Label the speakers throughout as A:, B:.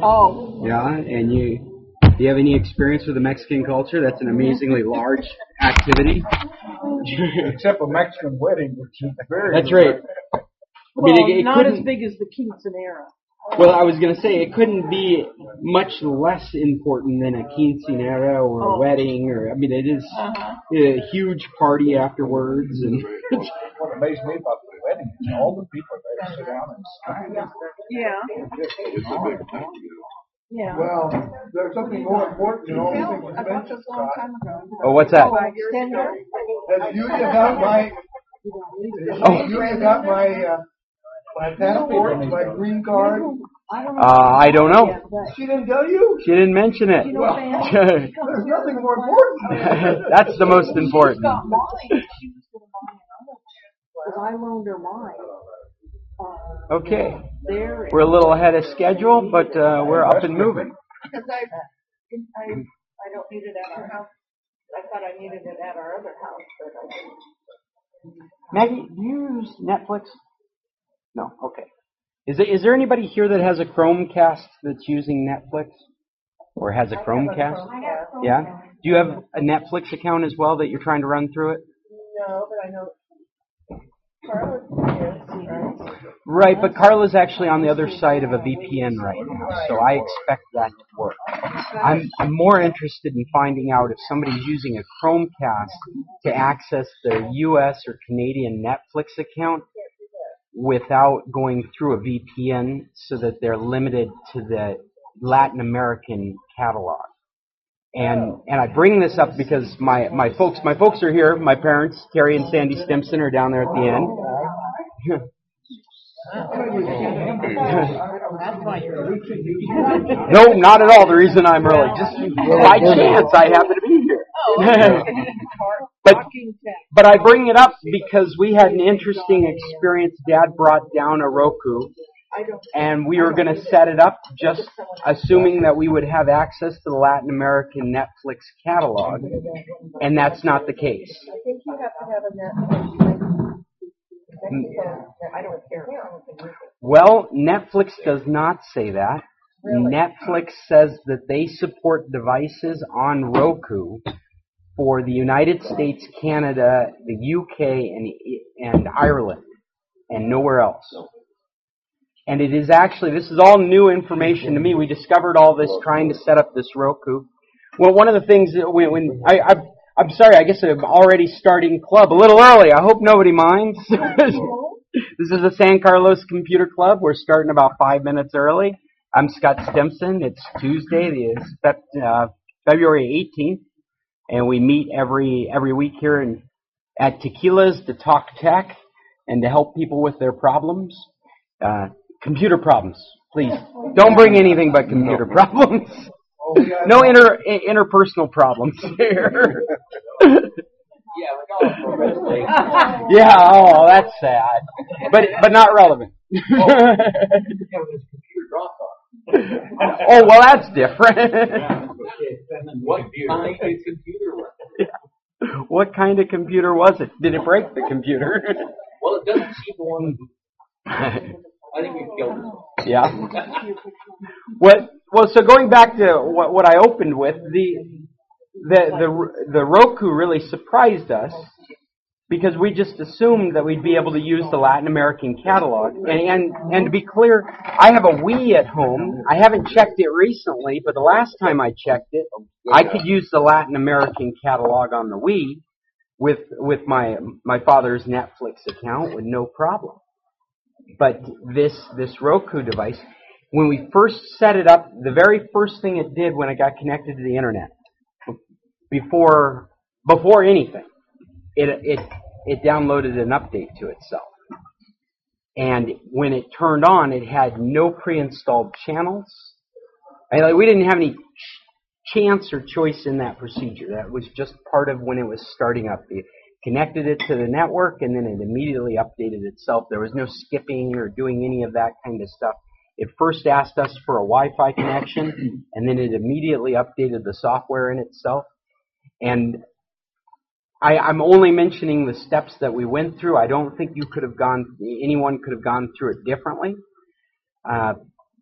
A: Oh.
B: Yeah, and do you have any experience with the Mexican culture? That's an amazingly large activity.
C: Except a Mexican wedding, which is very...
B: That's right.
A: Well, it not as big as the quinceanera.
B: Well, I was going to say, it couldn't be much less important than a quinceanera or a wedding, or, I mean, it is a huge party afterwards. And
C: what amazed me about the wedding is all the people there sit down and sign.
A: Yeah. Yeah.
C: Well, there's something more important than all the things you mentioned, Scott.
B: Oh, what's that?
C: Have you got my passport, my green card?
B: I don't know.
C: She didn't tell you?
B: She didn't mention it.
C: There's nothing more important.
B: That's the most important.
A: She got mine. She was going to buy another because I loaned her mine.
B: Okay. We're a little ahead of schedule, but we're up and moving.
A: Because I don't need it at our house. I thought I needed it at our other house, but I didn't.
B: Maggie, do you use Netflix? No. Okay. Is there anybody here that has a Chromecast that's using Netflix? Or has a Chromecast? Yeah? Do you have a Netflix account as well that you're trying to run through it?
A: No, but I know Carla is, right?
B: Right, but Carla's actually on the other side of a VPN right now, so I expect that to work. I'm more interested in finding out if somebody's using a Chromecast to access their U.S. or Canadian Netflix account without going through a VPN so that they're limited to the Latin American catalog. And I bring this up because my folks are here. My parents, Terry and Sandy Stimson, are down there at the end. No, not at all. The reason I'm early, just by chance, I happen to be here. But I bring it up because we had an interesting experience. Dad brought down a Roku, and we were going to set it up just assuming that we would have access to the Latin American Netflix catalog, and that's not the case.
A: I think you have to have a Netflix. I don't care.
B: Well, Netflix does not say that. Really? Netflix says that they support devices on Roku for the United States, Canada, the UK, and Ireland, and nowhere else. And it is actually, this is all new information to me. We discovered all this trying to set up this Roku. Well, one of the things that I'm sorry, I guess I'm already starting club a little early. I hope nobody minds. This is the San Carlos Computer Club. We're starting about 5 minutes early. I'm Scott Stimson. It's Tuesday, February 18th, and we meet every week here at Tequila's to talk tech and to help people with their problems. Computer problems, please. Don't bring anything but computer problems. No interpersonal problems here. Yeah, oh, that's sad. But not relevant. Oh, well, that's different. What kind of computer was it? Did it break the computer?
D: Well, it doesn't seem to want to. I think we killed it.
B: Yeah. Well, so going back to what I opened with, the Roku really surprised us because we just assumed that we'd be able to use the Latin American catalog. And to be clear, I have a Wii at home. I haven't checked it recently, but the last time I checked it, I could use the Latin American catalog on the Wii with my father's Netflix account with no problem. But this Roku device, when we first set it up, the very first thing it did when it got connected to the internet, before anything, it downloaded an update to itself. And when it turned on, it had no pre-installed channels. We didn't have any chance or choice in that procedure. That was just part of when it was starting up. It connected it to the network, and then it immediately updated itself. There was no skipping or doing any of that kind of stuff. It first asked us for a Wi-Fi connection, and then it immediately updated the software in itself. And I'm only mentioning the steps that we went through. I don't think anyone could have gone through it differently.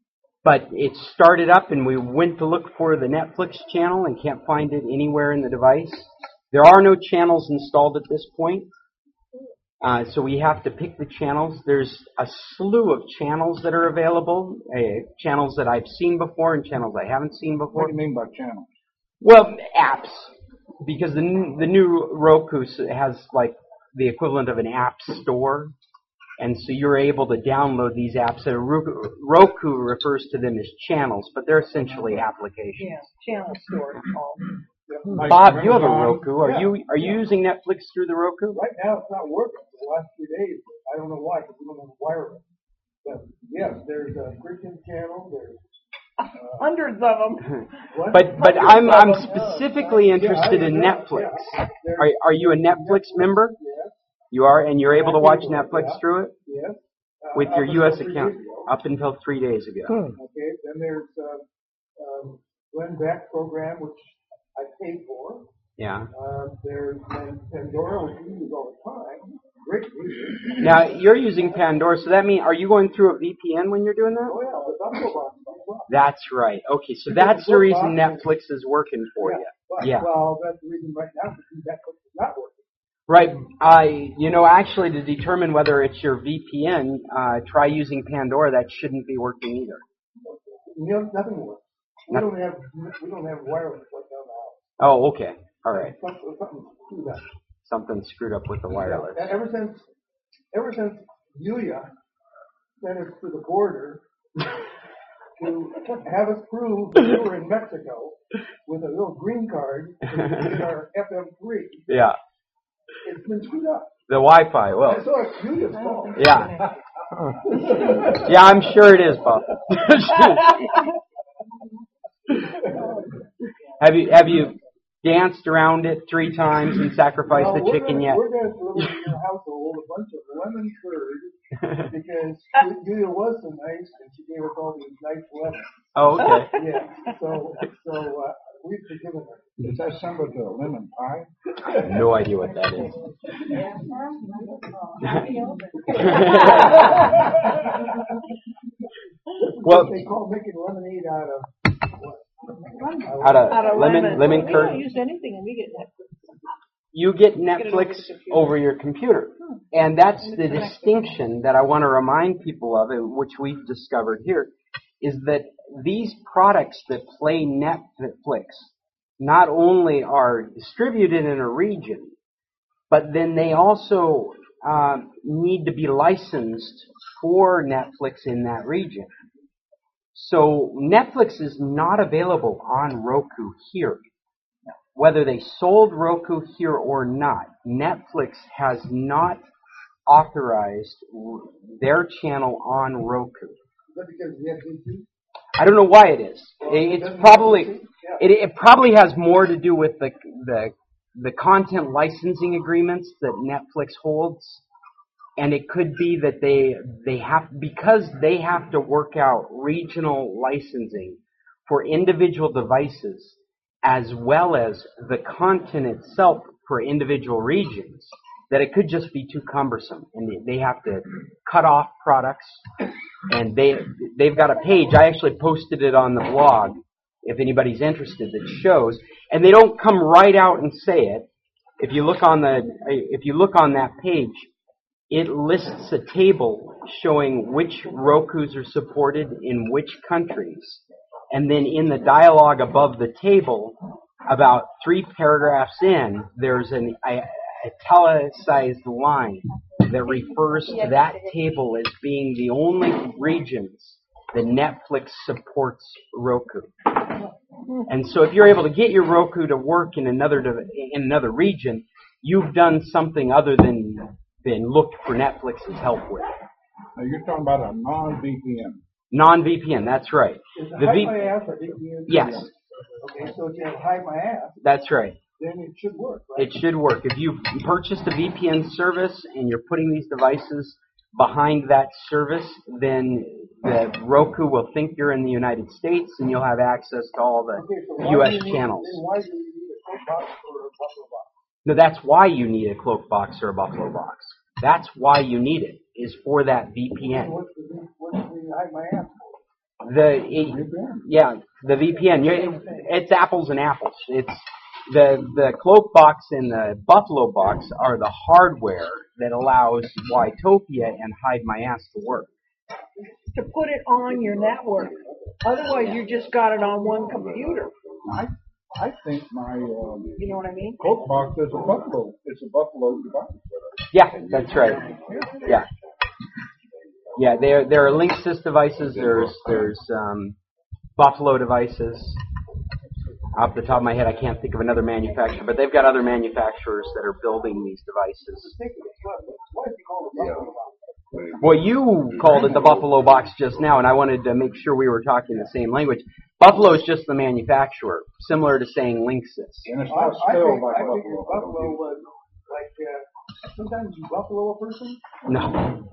B: But it started up and we went to look for the Netflix channel and can't find it anywhere in the device. There are no channels installed at this point. So we have to pick the channels. There's a slew of channels that are available, channels that I've seen before and channels I haven't seen
C: What
B: before.
C: do you mean by channel?
B: Well, apps, because the new Roku has like the equivalent of an app store, and so you're able to download these apps. And Roku refers to them as channels, but they're essentially applications.
A: Yeah, channel store it's called.
B: Bob, you have a Roku. Are you using Netflix through the Roku?
E: Right now, it's not working for the last 3 days. I don't know why, because we don't have wireless. But yes, there's a Christian channel. There's
A: Hundreds of them.
B: But I'm specifically interested in Netflix. Are you a Netflix member?
E: Yes.
B: You are, and you're able to watch Netflix through it
E: Yes.
B: with your
E: Up
B: U.S.
E: until 3
B: account
E: days ago.
B: up until 3 days ago.
E: Okay. Then there's Glenn Beck program, which I paid for.
B: Yeah.
E: There's Pandora, which we use all the time. Great music.
B: Now you're using Pandora, so that means are you going through a VPN when you're doing that?
E: Oh yeah, the Buffalo Box.
B: That's right. Okay, so that's the reason Netflix is working for you.
E: But,
B: Yeah.
E: Well, that's the reason right now because Netflix is not working.
B: Right. Actually, to determine whether it's your VPN, try using Pandora. That shouldn't be working either.
E: Nothing works. We don't have wireless right now in the house.
B: Oh, okay. All right.
E: Something screwed up.
B: Something screwed up with the wireless.
E: Yeah. Ever since Yulia sent us to the border to have us prove that we were in Mexico with a little green card in our FM3,
B: Yeah.
E: it's been screwed up.
B: The Wi-Fi. Well.
E: So it's Yulia's fault.
B: Yeah. Yeah, I'm sure it is, Bob. Have you danced around it 3 times and sacrificed the chicken yet?
E: We're going to deliver to your household a bunch of lemon curd because Yulia was so nice and she gave us all these nice lemons.
B: Oh, okay.
E: Yeah. So we've forgiven her.
C: Is that similar to a lemon pie?
B: I have no idea what that is. Well,
E: They call making lemonade out of what?
B: out of lemon
A: We don't
B: curd.
A: use anything and we get Netflix.
B: You get Netflix over your computer. And that's the distinction that I want to remind people of, which we've discovered here, is that these products that play Netflix not only are distributed in a region, but then they also need to be licensed for Netflix in that region. So Netflix is not available on Roku here. Whether they sold Roku here or not, Netflix has not authorized their channel on Roku.
E: Is that because we have DT?
B: I don't know why it is. It's probably it probably has more to do with the content licensing agreements that Netflix holds, and it could be that they have to work out regional licensing for individual devices as well as the content itself for individual regions, that it could just be too cumbersome, and they have to cut off products. And they've got a page. I actually posted it on the blog if anybody's interested, that shows, and they don't come right out and say it. If you look on that page, it lists a table showing which Rokus are supported in which countries. And then in the dialogue above the table, about 3 paragraphs in, there's an italicized line that refers to that table as being the only regions that Netflix supports Roku. And so if you're able to get your Roku to work in another region, you've done something other than look for Netflix's help with.
C: Now you're talking about a non-VPN.
B: Non-VPN, that's right.
E: Is it
B: The
E: hide my ass or VPN?
B: Yes,
E: Okay, so if you have hide my ass,
B: that's right.
E: then it should work, right?
B: It should work. If you've purchased a VPN service and you're putting these devices behind that service, then the Roku will think you're in the United States and you'll have access to all the
E: Okay, so
B: U.S. channels.
E: Then why do you need a Coke box or a Buffalo box?
B: No, that's why you need a Cloak Box or a Buffalo Box. That's why you need it, is for that VPN.
E: What's the hide my ass for?
B: The VPN. It's apples and apples. It's the Cloak box and the Buffalo box are the hardware that allows Ytopia and Hide My Ass to work.
A: To put it on your network. Otherwise, you just got it on one computer.
C: I think my
A: You know what I mean?
C: Coke box is a Buffalo. It's a Buffalo device.
B: Yeah, that's right. Yeah. Yeah, there are Linksys devices. There's Buffalo devices. Off the top of my head, I can't think of another manufacturer, but they've got other manufacturers that are building these devices. Well, you called it the Buffalo box just now, and I wanted to make sure we were talking the same language. Buffalo is just the manufacturer, similar to saying Linksys.
C: And it's
E: I
C: not spelled like
E: think
C: Buffalo.
E: Buffalo was like, sometimes you Buffalo a person?
B: No.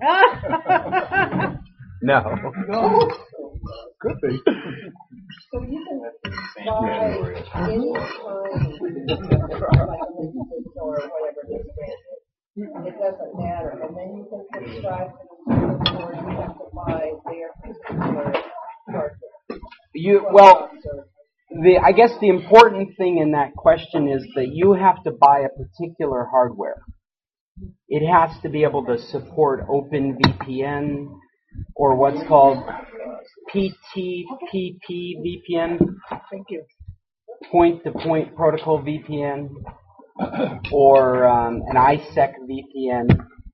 B: No.
E: No.
C: Could be.
A: So you can buy any kind, like Linksys or whatever this brand is. It doesn't matter. And then you can subscribe to the service, or you have to buy their particular hardware.
B: I guess the important thing in that question is that you have to buy a particular hardware. It has to be able to support OpenVPN or what's called PTPP VPN.
A: Thank you.
B: Point-to-point protocol VPN, or an ISEC VPN.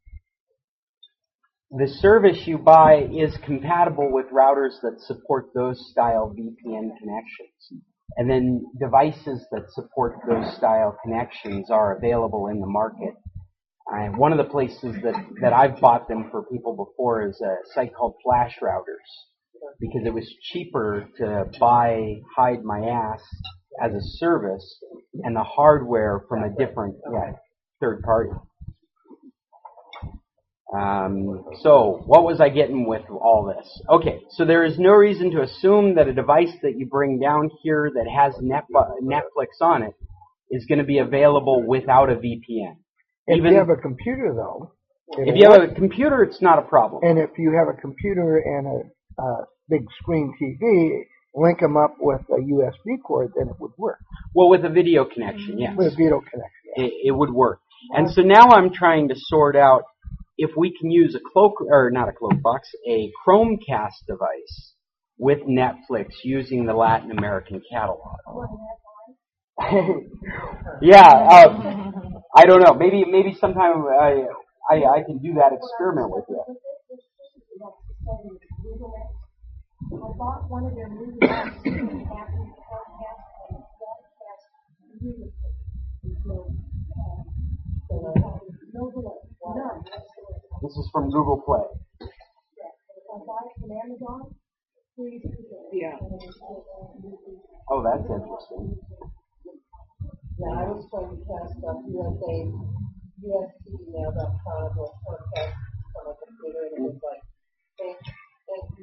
B: The service you buy is compatible with routers that support those style VPN connections. And then devices that support those style connections are available in the market. One of the places that I've bought them for people before is a site called Flash Routers, because it was cheaper to buy Hide My Ass as a service and the hardware from a different third party. So what was I getting with all this? Okay, so there is no reason to assume that a device that you bring down here that has Netflix on it is going to be available without a VPN.
F: If you have a computer, though.
B: If you have a computer, it's not a problem.
F: And if you have a computer and a big screen TV, link them up with a USB cord, then it would work.
B: Well, with a video connection, yes.
F: With a video connection. Yeah.
B: It would work. And so now I'm trying to sort out if we can use a Chromecast device with Netflix using the Latin American catalog. I don't know. Maybe sometime I can do that experiment with you.
A: I bought one of their movie boxes and happened to broadcast beautifully. No delay. None.
B: This is from Google Play.
A: If I buy it from Amazon, please do that. Yeah.
B: Oh, that's interesting.
A: Yeah, I was trying to cast up USTemail.com or podcast from a computer, and it was like, thank you.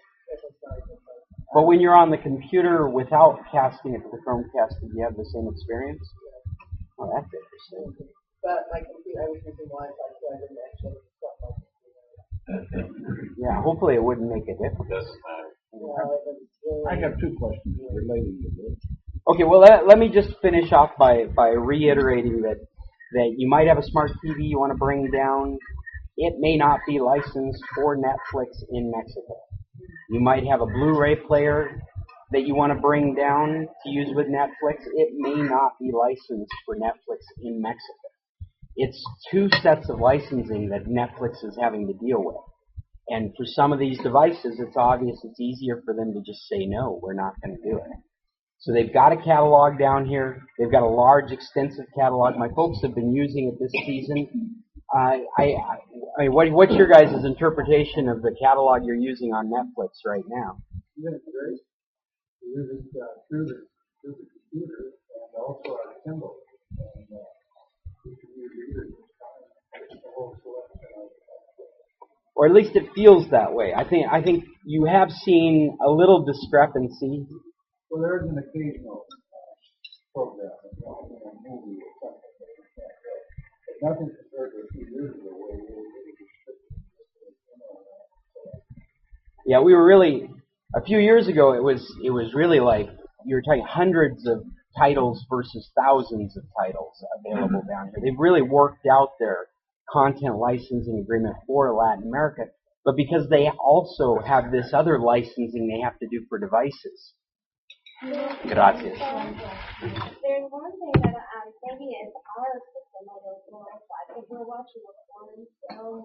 B: But when you're on the computer without casting it to the Chromecast, do you have the same experience? Oh, that's interesting.
A: But my computer, I was using Wi-Fi, so I didn't actually stop my computer.
B: Yeah, hopefully it wouldn't make a difference.
C: I have two questions relating to this.
B: Okay, well, let me just finish off by reiterating that you might have a smart TV you want to bring down. It may not be licensed for Netflix in Mexico. You might have a Blu-ray player that you want to bring down to use with Netflix. It may not be licensed for Netflix in Mexico. It's two sets of licensing that Netflix is having to deal with. And for some of these devices, it's obvious it's easier for them to just say, no, we're not going to do it. So they've got a catalog down here. They've got a large, extensive catalog. My folks have been using it this season. I mean, what's your guys' interpretation of the catalog you're using on Netflix right now?
E: Yeah, it's great. We use it through the computer and also our Kindle. And we can use either the whole selection of
B: Or at least it feels that way. I think you have seen a little discrepancy.
E: Well, there is an occasional program, a movie or something that you can't get. But nothing compared to a few years ago where we were really restricted.
B: Yeah, we were really A few years ago, it was really like you were talking hundreds of titles versus thousands of titles available down here. They've really worked out their content licensing agreement for Latin America, but because they also have this other licensing they have to do for devices. Gracias.
G: There's one thing that maybe it's our system, I don't know, I think we're watching a foreign film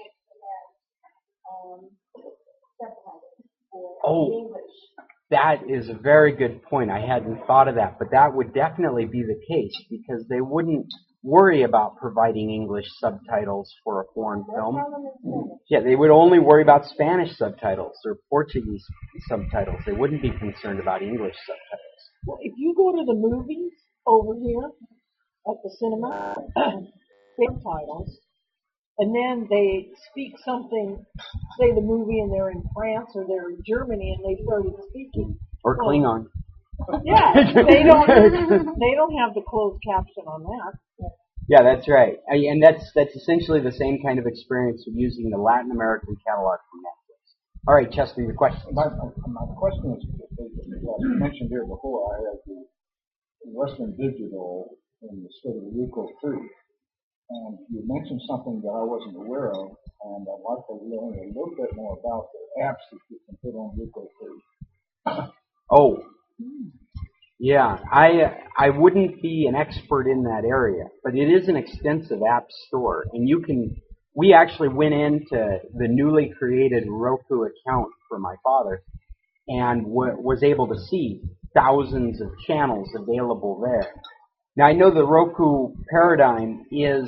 G: subtitles for English.
B: That is a very good point. I hadn't thought of that, but that would definitely be the case because they wouldn't worry about providing English subtitles for a foreign film. Yeah, they would only worry about Spanish subtitles or Portuguese subtitles. They wouldn't be concerned about English subtitles.
A: Well, if you go to the movies over here at the cinema, subtitles, and then they speak something, say the movie and they're in France or they're in Germany and they started speaking.
B: Or Klingon.
A: Yeah, they don't have the closed caption on that.
B: Yeah, that's right. And that's essentially the same kind of experience of using the Latin American catalog from Netflix. All right, Chester, your question.
C: My question is, you mentioned here before, I have the Western Digital in the state of Rico too. And you mentioned something that I wasn't aware of, and I'd like to learn a little bit more about the apps that you can put on Rico too.
B: Oh, yeah. I wouldn't be an expert in that area, but it is an extensive app store, and we actually went into the newly created Roku account for my father and was able to see thousands of channels available there. Now, I know the Roku paradigm is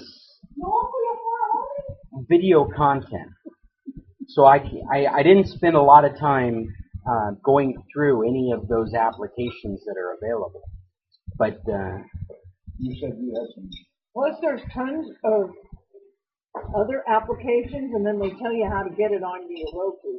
B: video content, so I didn't spend a lot of time going through any of those applications that are available. But
C: you said you had some.
A: Plus, there's tons of other applications, and then they tell you how to get it onto your Roku.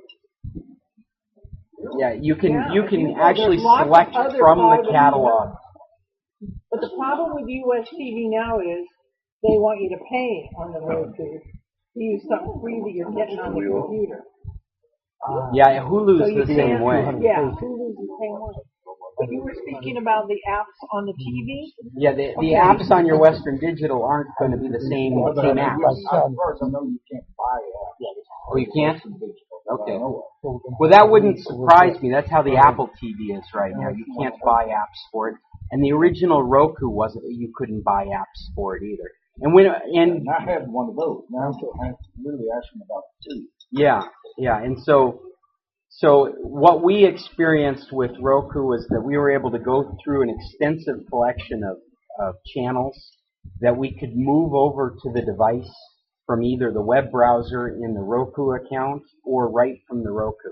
B: Yeah, you can actually select from the catalog.
A: But the problem with US TV now is they want you to pay on the Roku to use something free that you're getting on the computer.
B: Yeah, Hulu's the same way.
A: Yeah, Hulu's the same way. But you were speaking about the apps on the TV?
B: Yeah, the apps on your Western Digital aren't going to be the same apps.
C: As far as I know, you can't buy apps.
B: Oh, you can't? Okay. Well, that wouldn't surprise me. That's how the Apple TV is right now. You can't buy apps for it. And the original Roku wasn't. You couldn't buy apps for it either. And
C: I had one of those. Now I'm literally asking about two.
B: Yeah. And so what we experienced with Roku was that we were able to go through an extensive collection of channels that we could move over to the device from either the web browser in the Roku account or right from the Roku.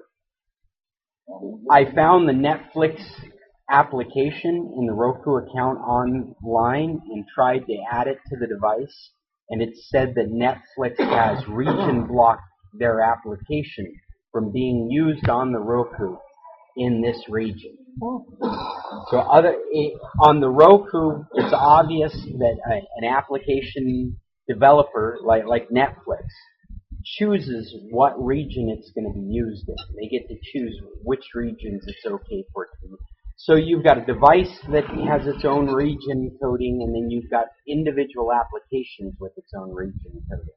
B: I found the Netflix application in the Roku account online and tried to add it to the device, and it said that Netflix has region blocked their application from being used on the Roku in this region. So on the Roku, it's obvious that an application developer like Netflix chooses what region it's going to be used in. They get to choose which regions it's okay for it to be. So you've got a device that has its own region coding, and then you've got individual applications with its own region coding.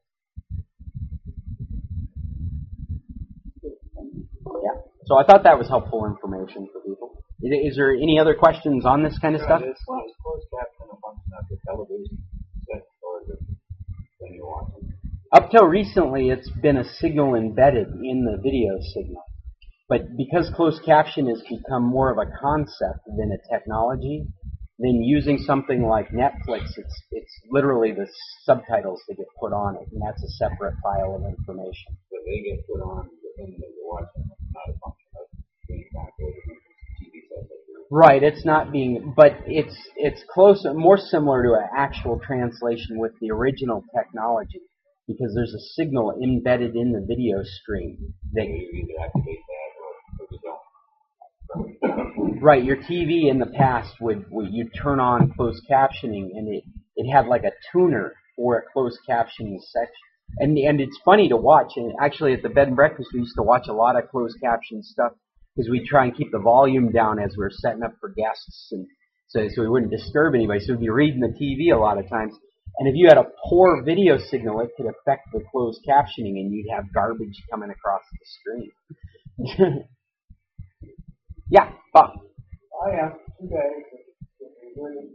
B: Yeah. So I thought that was helpful information for people. Is there any other questions on this kind of stuff?
D: Is closed caption a function of the television set or the thing you're watching?
B: Up till recently, it's been a signal embedded in the video signal. But because closed caption has become more of a concept than a technology, then using something like Netflix, it's literally the subtitles that get put on it, and that's a separate file of information.
D: So they get put on the thing that you're watching. It's not a function of being translated into TV subtitles.
B: Right, it's not being, but it's closer, more similar to an actual translation with the original technology, because there's a signal embedded in the video stream that
D: you either activate that or you don't.
B: Right, your TV in the past would you turn on closed captioning, and it had like a tuner for a closed captioning section. And it's funny to watch, and actually at the bed and breakfast we used to watch a lot of closed caption stuff because we try and keep the volume down as we're setting up for guests, and so we wouldn't disturb anybody. So we'd be reading the TV a lot of times. And if you had a poor video signal, it could affect the closed captioning, and you'd have garbage coming across the screen. Yeah, Bob.
E: I asked two guys if they really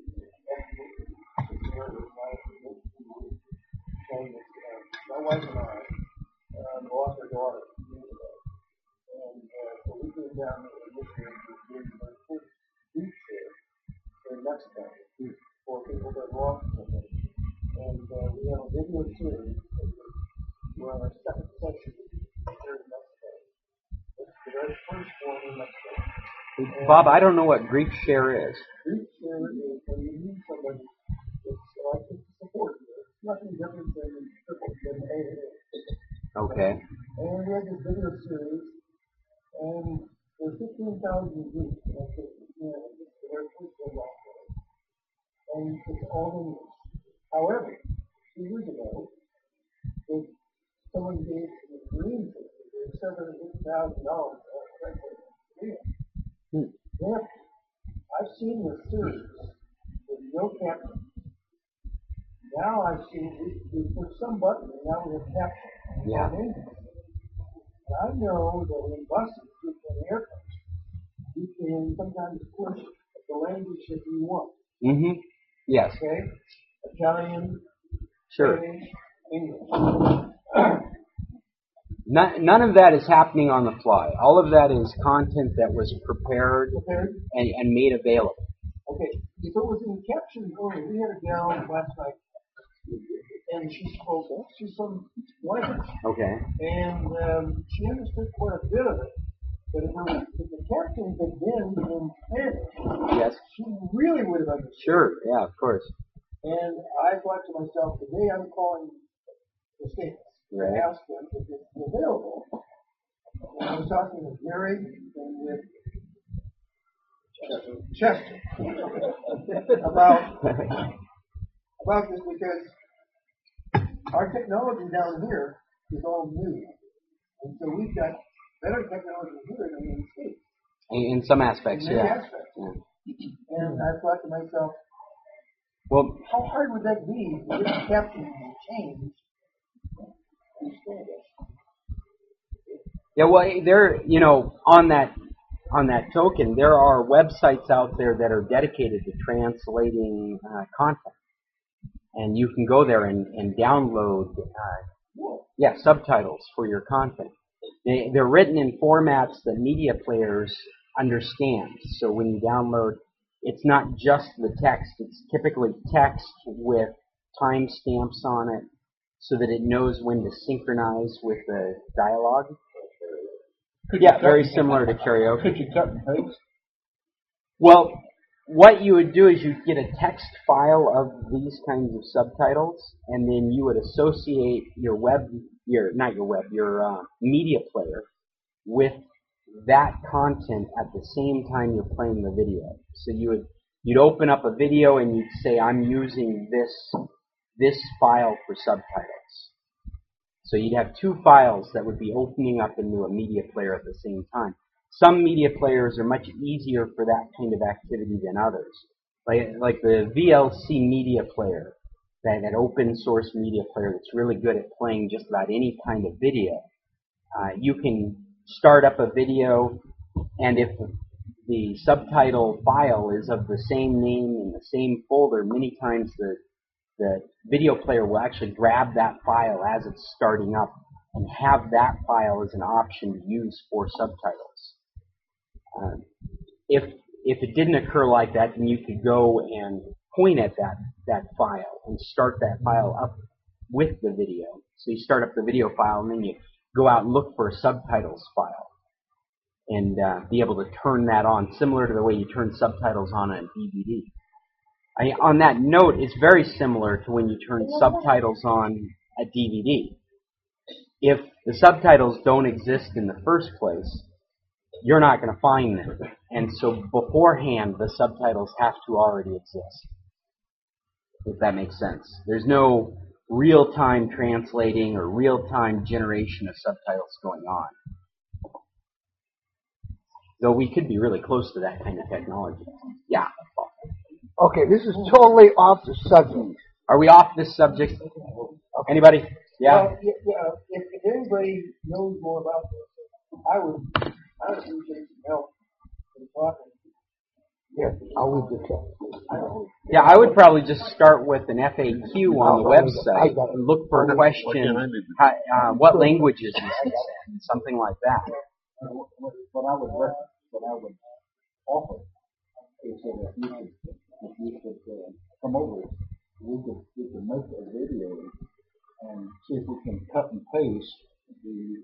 E: my wife and I lost our daughter years ago. And so we came down to Michigan to do the first beach there in Mexico for people that lost something. And we have a video series. We're on our second session here in Mexico. It's the very first one in Mexico.
B: Bob, I don't know what grief share is.
E: Grief share is when you need somebody that's like to support you. It's nothing different than AA.
B: Okay.
E: And we had this video series, and there's 15,000 groups. That's it. It's the very first one out there. And it's all English. However, 2 years ago, someone gave to the Marine Service, they $7,000 for Korea. Yeah, I've seen the series with no caption. Now I've seen we put some button and now we have caption.
B: Yeah.
E: And I know that in buses, in airplanes, you can sometimes push the language that you want.
B: Mm-hmm. Yes.
E: Okay? Italian,
B: Sure.
E: Spanish, English.
B: None of that is happening on the fly. All of that is content that was prepared and made available.
E: Okay, if it was in caption only, we had a gal last night, and she spoke. She's from Wyoming.
B: Okay.
E: And she understood quite a bit of it. But if the caption had been in Spanish,
B: Yes.
E: she really would have understood.
B: Sure. Yeah. Of course.
E: And I thought to myself, today I'm calling the States.
B: Right.
E: I asked them if it's available. And I was talking with Gary and with Chester about this because our technology down here is all new. And so we've got better technology here than in the States.
B: In some aspects,
E: In many
B: yeah.
E: aspects.
B: Yeah.
E: And I thought to myself,
B: Well,
E: how hard would that be to get the caption to change in Spanish?
B: yeah. Well, there, on that token, there are websites out there that are dedicated to translating content, and you can go there and download, subtitles for your content. They're written in formats that media players understand. So when you download, it's not just the text. It's typically text with timestamps on it so that it knows when to synchronize with the dialogue. Yeah, very similar to karaoke.
C: Could you cut and paste?
B: Well, what you would do is you'd get a text file of these kinds of subtitles, and then you would associate your media player with that content at the same time you're playing the video. So you'd open up a video and you'd say, I'm using this file for subtitles. So you'd have 2 files that would be opening up into a media player at the same time. Some media players are much easier for that kind of activity than others. Like the VLC media player, that open source media player that's really good at playing just about any kind of video. You can start up a video, and if the subtitle file is of the same name in the same folder, many times the video player will actually grab that file as it's starting up and have that file as an option to use for subtitles. If it didn't occur like that, then you could go and point at that file and start that file up with the video. So you start up the video file, and then you go out and look for a subtitles file and be able to turn that on, similar to the way you turn subtitles on a DVD. On that note, it's very similar to when you turn subtitles on a DVD. If the subtitles don't exist in the first place, you're not going to find them. And so beforehand, the subtitles have to already exist, if that makes sense. There's no real-time translating or real-time generation of subtitles going on. Though we could be really close to that kind of technology. Yeah.
F: Okay, this is totally off the subject.
B: Are we off this subject? Anybody? Yeah?
E: Well, if anybody knows more about this, I would appreciate some help in talking.
F: Here, I'll read the text.
B: Yeah, I would probably just start with an FAQ on the website and look for a question, what languages is this in? Something like that.
C: What I would offer is that if you could come over, we could make a video and see if we can cut and paste the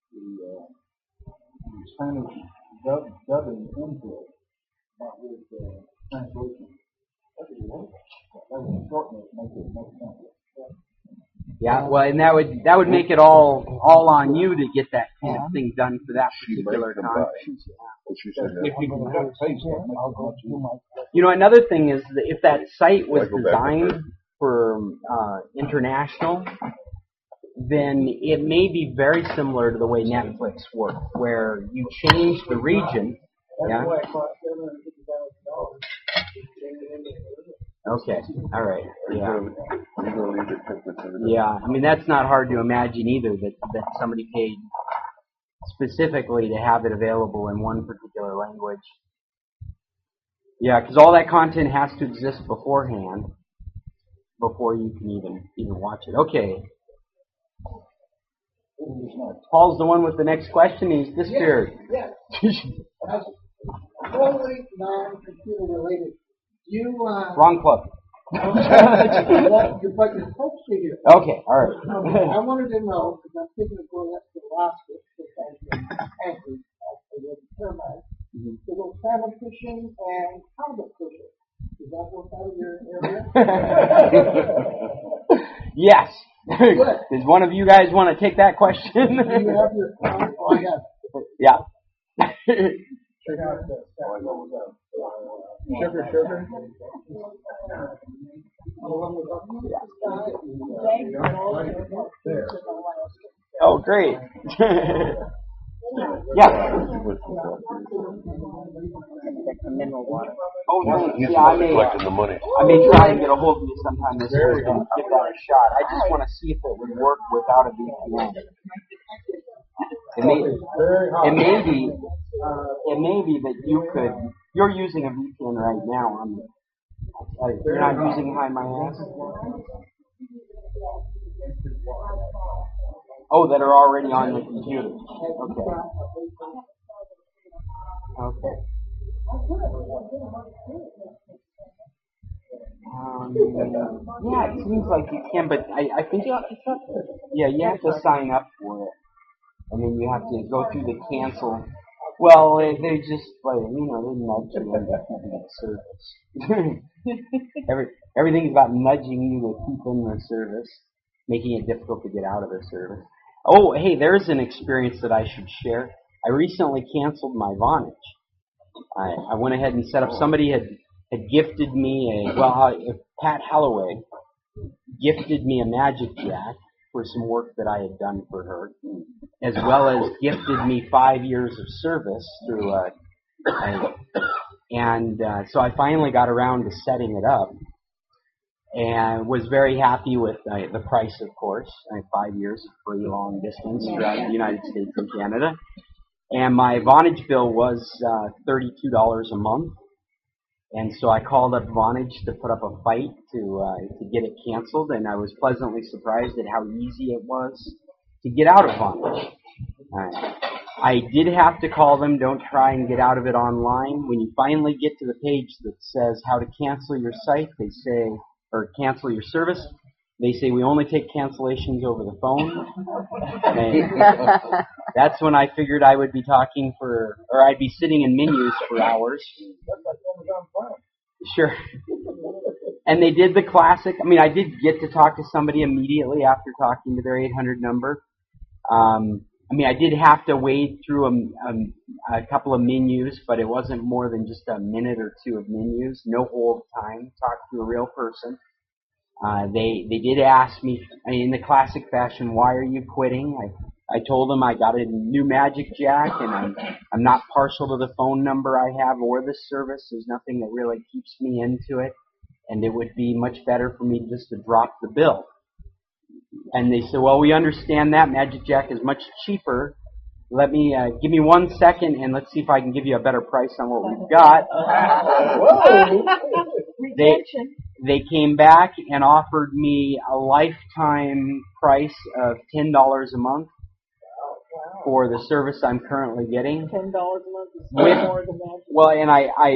C: Spanish dubbing into it with translation. That would shorten it, make it more simple.
B: Yeah, well, and that would make it all on you to get that kind of thing done for that particular time.
C: If you can cut and paste it, I'll go to my.
B: You know, another thing is that if that site was designed for international, then it may be very similar to the way Netflix works, where you change the region. Yeah. Okay. All right. Yeah. Yeah. I mean, that's not hard to imagine either. That somebody paid specifically to have it available in one particular language. Yeah, because all that content has to exist beforehand before you can even watch it. Okay. Paul's the one with the next question. He's disappeared.
E: Yes. Totally non-computer related.
B: Wrong club.
E: But you're supposed to here.
B: Okay, all right.
E: I wanted to know, because I'm thinking of going up to Alaska, because I'm anchored with termites, to go salmon fishing and halibut fishing. Does that work out of your area?
B: Yes. Does one of you guys want to take that question?
E: Do you have your phone? Oh, I have it.
B: Yeah.
E: Check out the sugar.
B: Oh, great. Yeah. Oh, thanks. Yeah, I may try and get a hold of you sometime this week and give that a shot. I just want to see if it would work without a VPN. It may be that you're using a VPN right now. You're not using HiMyAss? Oh, that are already on the computer. Okay. Yeah, it seems like you can, but I think you have to sign up for it. And then you have to go through the cancel. Well, they just, they nudge you into keeping the service. Everything's about nudging you to keep in the service, making it difficult to get out of the service. Oh, hey, there's an experience that I should share. I recently canceled my Vonage. I went ahead and set up, somebody had gifted me Pat Holloway gifted me a Magic Jack for some work that I had done for her, as well as gifted me 5 years of service through so I finally got around to setting it up, and was very happy with the price, of course. 5 years of free long distance throughout the United States and Canada, and my Vonage bill was $32 a month. And so I called up Vonage to put up a fight to get it canceled, and I was pleasantly surprised at how easy it was to get out of Vonage. I did have to call them. Don't try and get out of it online. When you finally get to the page that says how to cancel your site, they say, or cancel your service, they say we only take cancellations over the phone. And that's when I figured I would be talking I'd be sitting in menus for hours. Sure. And they did the classic. I mean, I did get to talk to somebody immediately after talking to their 800 number. I did have to wade through a couple of menus, but it wasn't more than just a minute or two of menus. No hold time. Talk to a real person. They did ask me in the classic fashion, why are you quitting? I told them I got a new Magic Jack, and I'm not partial to the phone number I have or the service. There's nothing that really keeps me into it, and it would be much better for me just to drop the bill. And they said, well, we understand that. Magic Jack is much cheaper. Let me, give me 1 second, and let's see if I can give you a better price on what we've got. They came back and offered me a lifetime price of $10 a month for the service I'm currently getting.
A: $10 a month is more than that.
B: Well, and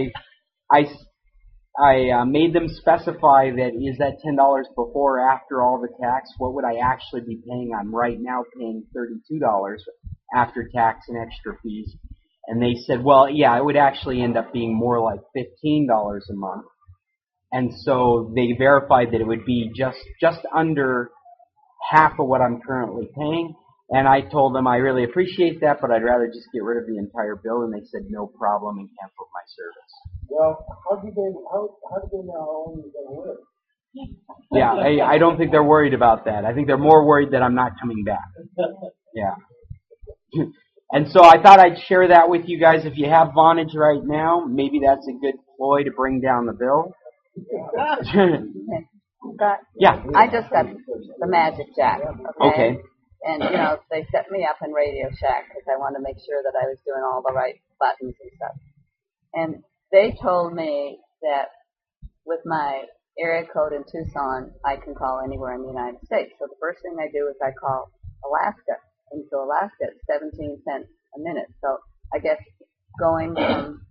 B: I made them specify that is that $10 before or after all the tax? What would I actually be paying? I'm right now paying $32 after tax and extra fees. And they said, well, yeah, it would actually end up being more like $15 a month. And so they verified that it would be just under half of what I'm currently paying. And I told them I really appreciate that, but I'd rather just get rid of the entire bill. And they said no problem and canceled my service.
C: Well, how do they know how long you're going to live?
B: Yeah, I don't think they're worried about that. I think they're more worried that I'm not coming back. Yeah. And so I thought I'd share that with you guys. If you have Vonage right now, maybe that's a good ploy to bring down the bill. Yeah.
H: I just got the Magic Jack.
B: Okay.
H: And, they set me up in Radio Shack because I wanted to make sure that I was doing all the right buttons and stuff. And they told me that with my area code in Tucson, I can call anywhere in the United States. So the first thing I do is I call Alaska. And so Alaska is 17 cents a minute. So I guess going from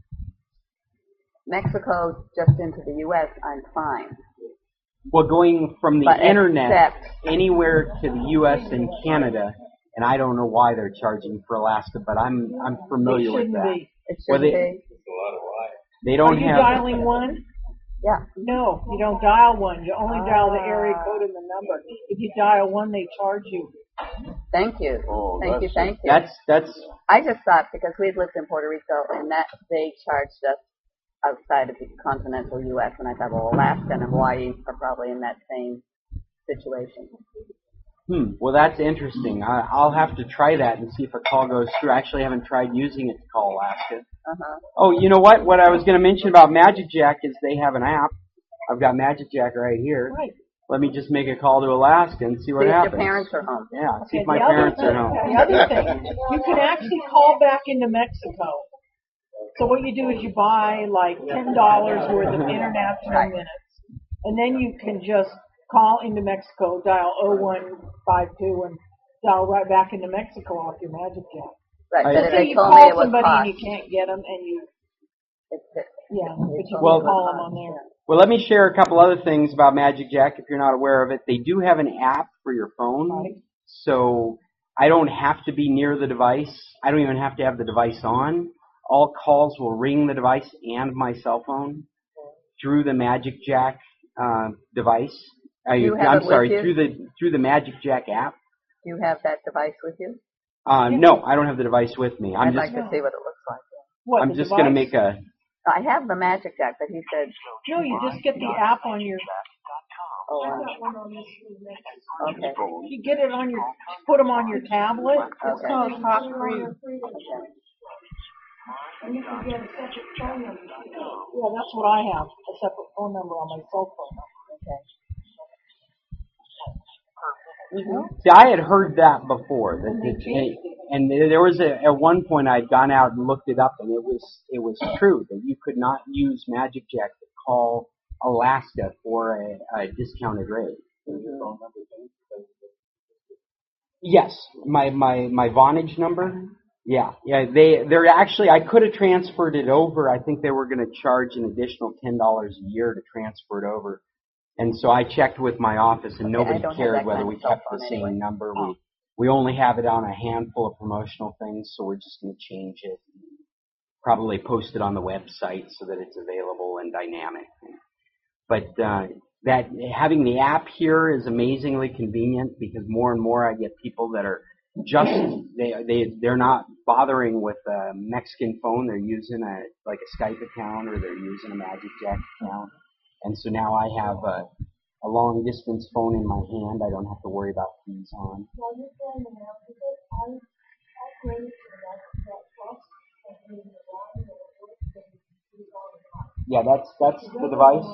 H: Mexico just into the U.S., I'm fine.
B: Well, going from the internet anywhere to the U.S. and Canada, and I don't know why they're charging for Alaska, but I'm familiar with that.
H: It should be.
B: They don't
A: Are you
B: have.
A: dialing one?
H: Yeah.
A: No, you don't dial one. You only dial the area code and the number. If you dial one, they charge you.
H: Thank you.
C: Oh,
H: Thank you.
B: That's.
H: I just thought because we've lived in Puerto Rico and that they charged us outside of the continental U.S. and I thought, well, Alaska and Hawaii are probably in that same situation.
B: Well, that's interesting. I'll have to try that and see if a call goes through. I actually haven't tried using it to call Alaska. Oh, you know what? What I was going to mention about Magic Jack is they have an app. I've got Magic Jack right here.
A: Right.
B: Let me just make a call to Alaska and see what happens.
H: See if your parents are home.
B: Yeah, see if my parents are home.
A: The other thing, you can actually call back into Mexico. So what you do is you buy like $10 worth of international minutes, and then you can just call into Mexico, dial 0152, and dial right back into Mexico off your Magic Jack.
H: Right,
A: Let's
H: but
A: say
H: they
A: you
H: told
A: call
H: me it was
A: somebody
H: cost.
A: and you can't get them, and you but you can
B: Well,
A: call them on there.
B: Well, let me share a couple other things about Magic Jack if you're not aware of it. They do have an app for your phone, so I don't have to be near the device. I don't even have to have the device on. All calls will ring the device and my cell phone through the Magic Jack device. Through the Magic Jack app.
H: Do you have that device with you?
B: No, I don't have the device with me.
H: I'd like to see what it looks like.
A: What,
B: I'm just going to make a.
H: I have the Magic Jack, but he said.
A: No, you just get the app on your.
H: Okay.
A: You get it on your. Put them on your tablet. It's
H: Okay.
A: called Talk Free.
H: Okay.
A: And you can get a separate phone number. Yeah, that's what I have. A separate phone number on my cell phone.
B: See, I had heard that before, and there was at one point I'd gone out and looked it up, and it was true that you could not use Magic Jack to call Alaska for a discounted rate. Yes, my Vonage number. Yeah, they're actually, I could have transferred it over. I think they were going to charge an additional $10 a year to transfer it over. And so I checked with my office, and nobody cared whether we kept the same number. We only have it on a handful of promotional things, so we're just going to change it. Probably post it on the website so that it's available and dynamic. But that having the app here is amazingly convenient because more and more I get people that are just they're not bothering with a Mexican phone. They're using a Skype account or they're using a Magic Jack account. And so now I have a long distance phone in my hand. I don't have to worry about keys on.
A: upgraded to the Magic Plus, and we were routing and it works, and we use all the time.
B: Yeah, that's the device.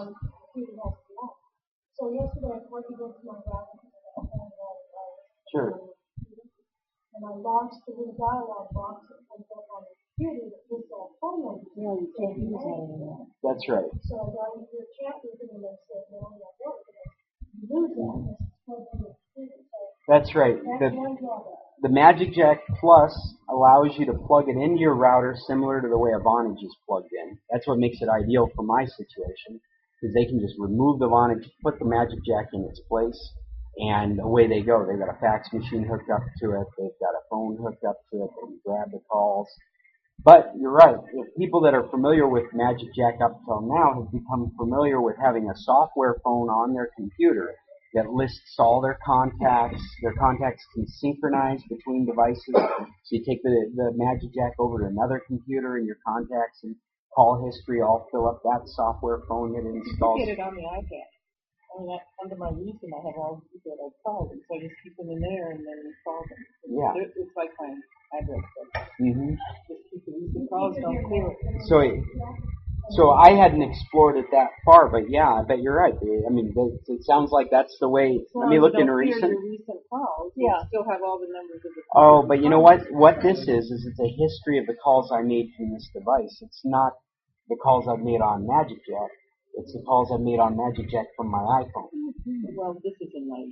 A: So yesterday I plugged it into my router,
B: Sure.
A: and I launched the little dialog box that comes up on the computer that gives that phone number. Yeah, you can't use that anymore.
B: That's right.
A: So I got into a chat with him and I said, no, I'm not working. You lose that. It's plugged into the computer. So
B: That's right.
A: that's one drawback.
B: The Magic Jack Plus allows you to plug it into your router similar to the way a Vonage is plugged in. That's what makes it ideal for my situation, because they can just remove the Vonage, put the Magic Jack in its place, and away they go. They've got a fax machine hooked up to it. They've got a phone hooked up to it. They can grab the calls. But you're right. If people that are familiar with Magic Jack up till now have become familiar with having a software phone on their computer that lists all their contacts can synchronize between devices. So you take the Magic Jack over to another computer and your contacts and call history all fill up that software phone that it installs.
A: You get it on the iPad. I mean, under my recent, I have all the people that I called, and so I just keep them in there and then call them.
B: Yeah.
A: It's like my address book.
B: Mm-hmm.
A: Just keep the recent calls, don't clear it.
B: So I hadn't explored it that far, but yeah, I bet you're right. I mean, it sounds like that's the way. Let me look in recent.
A: Your recent calls, you still have all the numbers of the calls.
B: Oh, but you know what? What this is it's a history of the calls I made from this device. It's not the calls I've made on Magic Jack. It's the calls I've made on Magic Jack from my iPhone.
A: Well, this is in my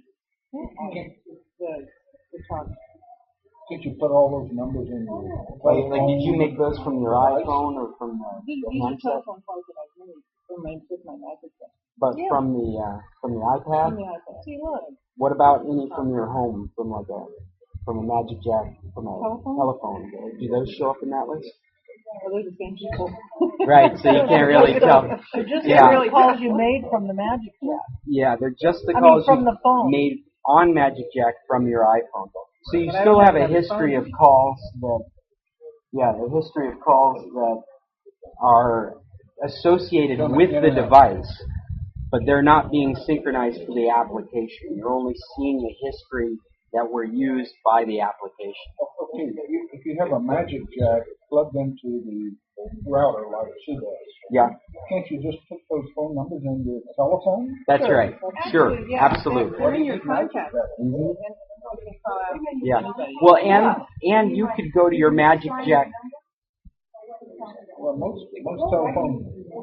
A: the talk.
C: Did you put all those numbers in your
B: Like, did you make those from your iPhone or from
A: These
B: the
A: are
B: handset?
A: telephone calls that I've made with my Magic Jack.
B: But from the iPad?
A: On the iPad. See, look.
B: What about any from your home, from a Magic Jack, from a telephone? Do those show up in that list?
A: Well, they're the same people.
B: Right, so you can't really tell.
A: They're just
B: Yeah.
A: the calls you made from the Magic Jack.
B: Yeah, they're just the
A: I mean,
B: calls
A: from
B: you
A: the phone.
B: made on Magic Jack from your iPhone. So you still have a history of calls that are associated with the device, but they're not being synchronized to the application. You're only seeing the history that were used by the application.
C: Okay, if you have a Magic Jack plugged into the router like she does,
B: Yeah,
C: can't you just put those phone numbers in your telephone?
B: that's right. Sure, absolutely.
A: They're in your contacts.
B: Mhm. Yeah. Well, and you could go to your Magic Jack.
C: Well, most telephones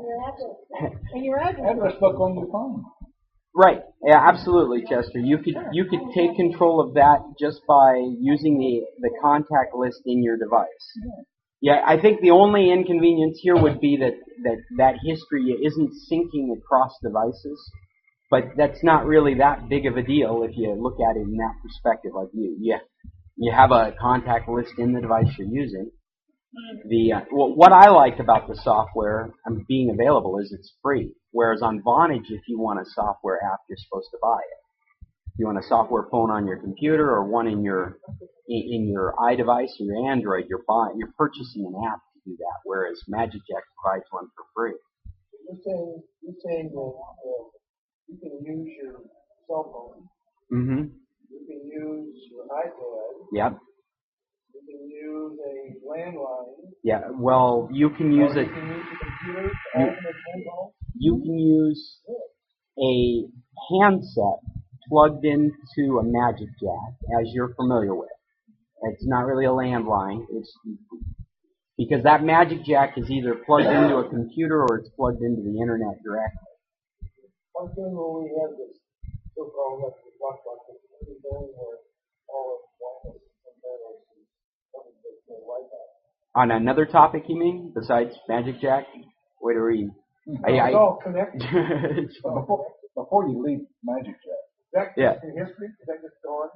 A: And your address.
C: address book on your phone.
B: Right. Yeah, absolutely, Chester. You could take control of that just by using the contact list in your device. Yeah, I think the only inconvenience here would be that history isn't syncing across devices, but that's not really that big of a deal if you look at it in that perspective. Like you have a contact list in the device you're using. What I liked about the software being available is it's free. Whereas on Vonage, if you want a software app, you're supposed to buy it. If you want a software phone on your computer or one in your iDevice or your Android, you're purchasing an app to do that. Whereas Magic Jack provides one for free.
E: You're saying that you can use your cell phone.
B: Mm-hmm.
E: You can use your iPad.
B: Yep.
E: You can use a landline.
B: Yeah. Well, you can use
E: Or
B: it.
E: you can use a computer. All in a phone call.
B: You can use a handset plugged into a Magic Jack, as you're familiar with. It's not really a landline. It's because that Magic Jack is either plugged into a computer or it's plugged into the internet directly.
E: One thing when we had this so-called electric block this thing where all of wireless and metals and something that Wi-Fi.
B: On another topic, you mean, besides Magic Jack? Where do we?
E: It's all connected.
C: Before you leave Magic Jack.
E: Is that in history? Is that just gone?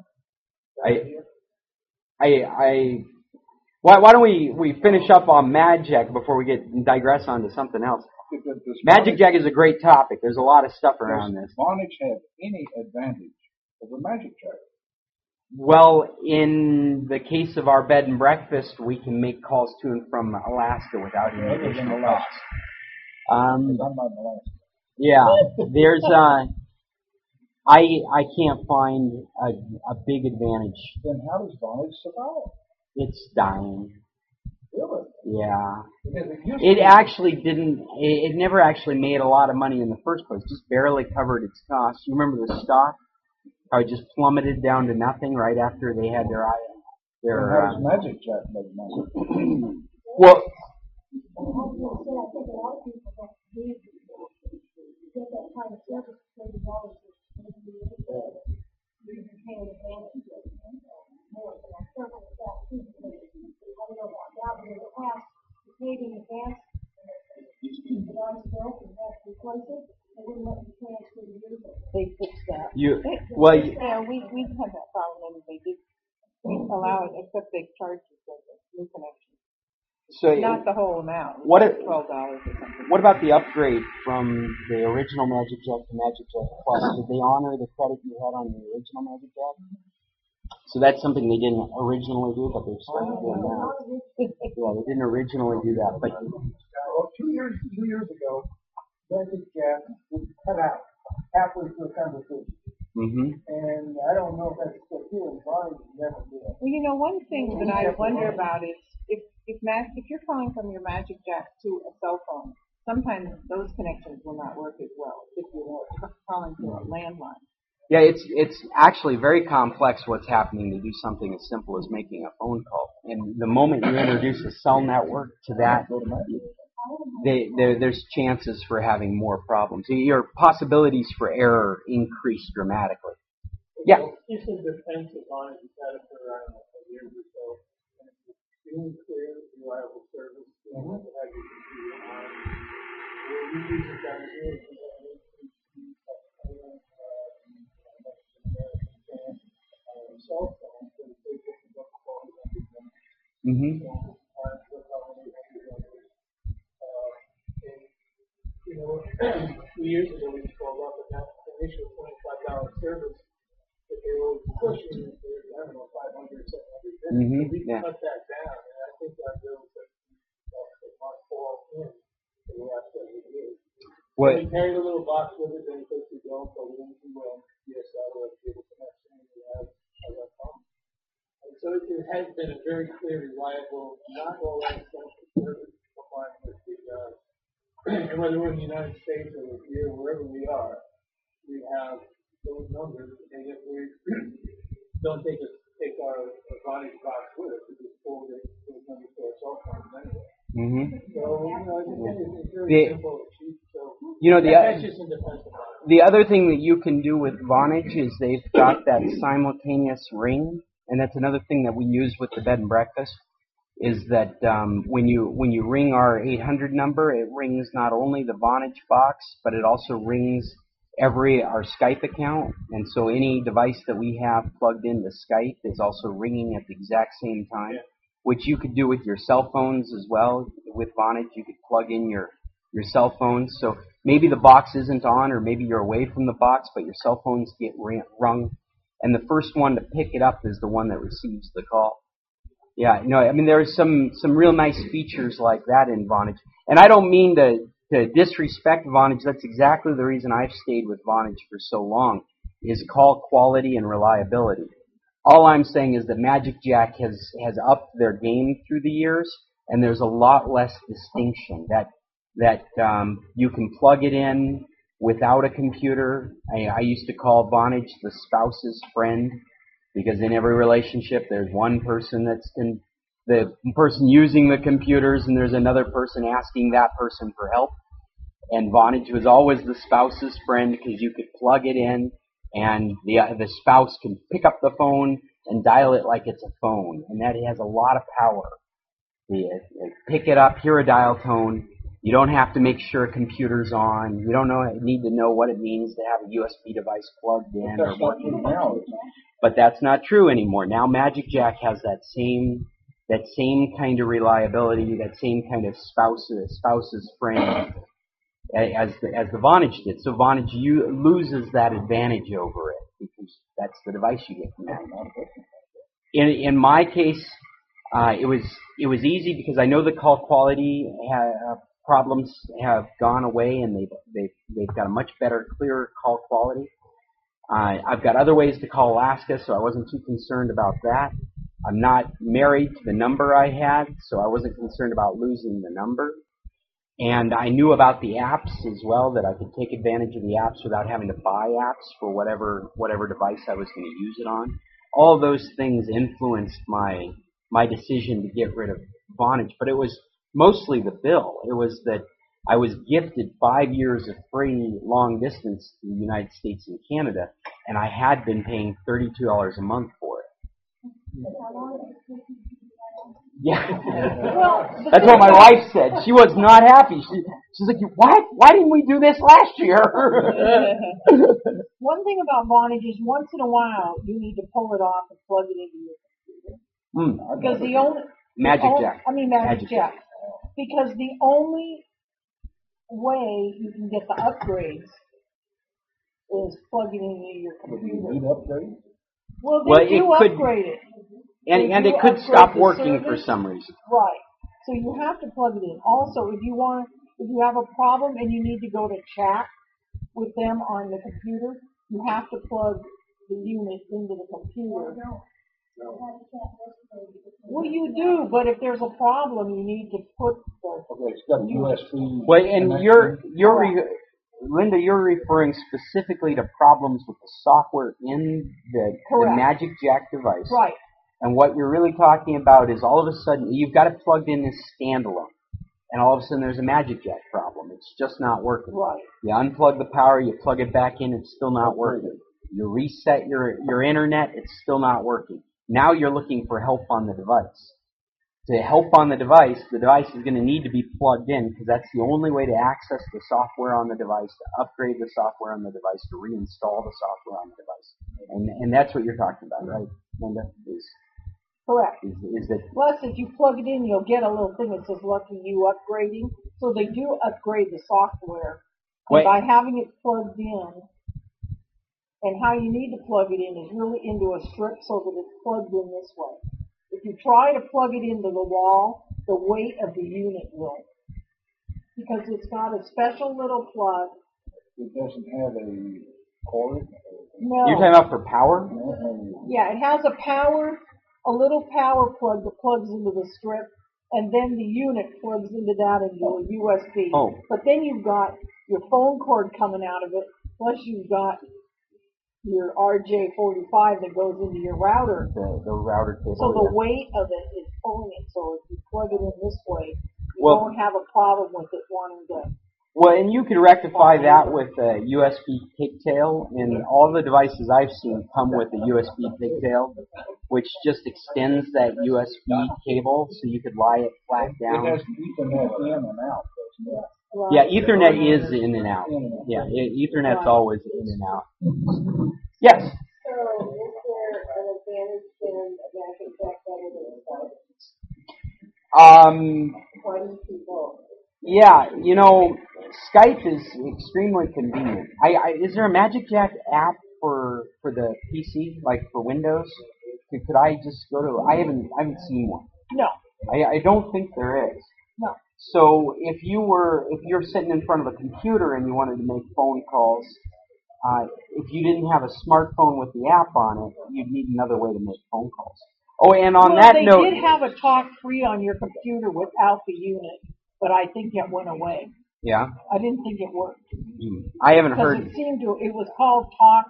B: Why don't we finish up on Magic before we digress onto something else? Magic Jack is a great topic. There's a lot of stuff around this.
C: Does Vonage have any advantage over Magic Jack?
B: Well, in the case of our bed and breakfast, we can make calls to and from Alaska without any additional cost. Yeah, there's I can't find a big advantage.
C: Then how does Vonage survive?
B: It's dying.
C: Really?
B: Yeah.
E: Because it used
B: It
E: to be.
B: actually didn't. It never actually made a lot of money in the first place. Just barely covered its costs. You remember the stock? How it just plummeted down to nothing right after they had their
C: Then how does Magic Jack make money?
B: well.
A: They fixed that.
B: You well. You,
A: Yeah, we had that problem and they did allow it, except they charged us for the new connection.
B: so
A: Not the whole amount.
B: What
A: It
B: it-
A: was $12 or something.
B: what about the upgrade from the original Magic Jack to Magic Jack Plus? Did they honor the credit you had on the original Magic Jack? So that's something they didn't originally do, but they've started doing now. Yeah, they didn't originally do that, but
E: Well, 2 years ago, Magic Jack was cut out halfway through a conversation. And I don't know if that's still here in Vonage, never did.
A: Well, you know, one thing that I wonder about is if you're calling from your Magic Jack to a cell phone, sometimes those connections will not work as well if you're calling to a landline.
B: yeah, it's actually very complex what's happening to do something as simple as making a phone call. And the moment you introduce a cell network to that, there's chances for having more problems. Your possibilities for error increase dramatically. Yeah.
E: Just in defense of Vonage, we've had it for around a year or so. And it's extremely clear, reliable service. You don't have to have your computer on. We're using that here. We have an cell phone, so it's very difficult to call everything. You know, 2 years ago we called up and that initial $25 service that they were pushing, I don't know, 500, 700 minutes. We
B: Yeah.
E: cut that down, and I think that bill that might fall in for the last several years.
B: What?
E: We carried a little box with it, then in case we don't, but we didn't do DSL or cable connection, and we had that phone. And so it has been a very clear, reliable, not all that expensive service combined with the and whether we're in the United States or here, wherever we are, we have those numbers, and if we don't take our Vonage box with us, we just forward those numbers to our cell phones anyway. So, you know, it's very simple and cheap. So,
B: You know,
E: that's just in defense of Vonage.
B: the other thing that you can do with Vonage is they've got that simultaneous ring, and that's another thing that we use with the bed and breakfast. Is that when you ring our 800 number, it rings not only the Vonage box, but it also rings our Skype account, and so any device that we have plugged into Skype is also ringing at the exact same time, which you could do with your cell phones as well. With Vonage, you could plug in your cell phones, so maybe the box isn't on, or maybe you're away from the box, but your cell phones get rung, and the first one to pick it up is the one that receives the call. Yeah, no, I mean, there's some real nice features like that in Vonage. And I don't mean to disrespect Vonage. That's exactly the reason I've stayed with Vonage for so long, is call quality and reliability. All I'm saying is that Magic Jack has upped their game through the years, and there's a lot less distinction. That you can plug it in without a computer. I used to call Vonage the spouse's friend, because in every relationship, there's one person the person using the computers, and there's another person asking that person for help. And Vonage was always the spouse's friend, because you could plug it in, and the spouse can pick up the phone and dial it like it's a phone, and that has a lot of power. Pick it up, hear a dial tone. You don't have to make sure a computer's on. You don't need to know what it means to have a USB device plugged in or working. But that's not true anymore. Now Magic Jack has that same kind of reliability, that same kind of spouse's friend as the Vonage did. So Vonage loses that advantage over it, because that's the device you get from that. In my case, it was easy, because I know the call quality problems have gone away, and they've got a much better, clearer call quality. I've got other ways to call Alaska, so I wasn't too concerned about that. I'm not married to the number I had, so I wasn't concerned about losing the number. And I knew about the apps as well, that I could take advantage of the apps without having to buy apps for whatever device I was going to use it on. All of those things influenced my decision to get rid of Vonage, but it was mostly the bill. It was that I was gifted 5 years of free long distance to the United States and Canada, and I had been paying $32 a month for it. Yeah, that's what my wife said. She was not happy. She's like, why didn't we do this last year?
A: One thing about Vonage is once in a while you need to pull it off and plug it into your computer. Because the only
B: Magic Jack.
A: Magic Jack. Because the only way you can get the upgrades is plugging it into your computer.
C: Do you need upgrades?
A: Well, they do upgrade it.
B: And it could stop working for some reason.
A: Right. So you have to plug it in. Also, if you have a problem and you need to go to chat with them on the computer, you have to plug the unit into the computer. Well, you do, but if there's a problem, you need to put the...
C: Okay, it's got a USB.
B: Well, and Linda, you're referring specifically to problems with the software in the Magic Jack device.
A: Right.
B: And what you're really talking about is all of a sudden, you've got it plugged in as standalone. And all of a sudden there's a Magic Jack problem. It's just not working.
A: Right.
B: You unplug the power, you plug it back in, it's still not working. You reset your internet, it's still not working. Now you're looking for help on the device. To help on the device is going to need to be plugged in, because that's the only way to access the software on the device, to upgrade the software on the device, to reinstall the software on the device. And that's what you're talking about, right, Linda?
A: Correct.
B: Is that
A: Plus, if you plug it in, you'll get a little thing that says, lucky you upgrading. So they do upgrade the software. And by having it plugged in, and how you need to plug it in is really into a strip so that it's plugged in this way. If you try to plug it into the wall, the weight of the unit will. Because it's got a special little plug.
C: It doesn't have a cord?
A: No.
B: You're talking about for power?
A: Yeah, it has a little power plug that plugs into the strip, and then the unit plugs into that into a USB.
B: Oh.
A: But then you've got your phone cord coming out of it, plus you've got your RJ45 that goes into your router.
B: The router cable.
A: So the weight of it is pulling it. So if you plug it in this way, you won't have a problem with it wanting to.
B: Well, and you could rectify that with a USB pigtail, and all the devices I've seen come with a USB pigtail, which just extends that USB cable so you could lie it flat down.
C: It has Ethernet in and out, doesn't it?
A: Right.
B: Yeah, Ethernet is in and out. Yeah, Ethernet's always in and out. Yes?
A: So is there an advantage in a Magic Jack better than Skype? Why do people?
B: Yeah, Skype is extremely convenient. Is there a Magic Jack app for the PC, like for Windows? Could I just go to? I haven't seen one.
A: No.
B: I don't think there is.
A: No.
B: So if you're sitting in front of a computer and you wanted to make phone calls, if you didn't have a smartphone with the app on it, you'd need another way to make phone calls. Oh, and on that note,
A: they did have a talk free on your computer without the unit, but I think it went away.
B: Yeah.
A: I didn't think it worked.
B: I haven't heard.
A: Because it was called Talk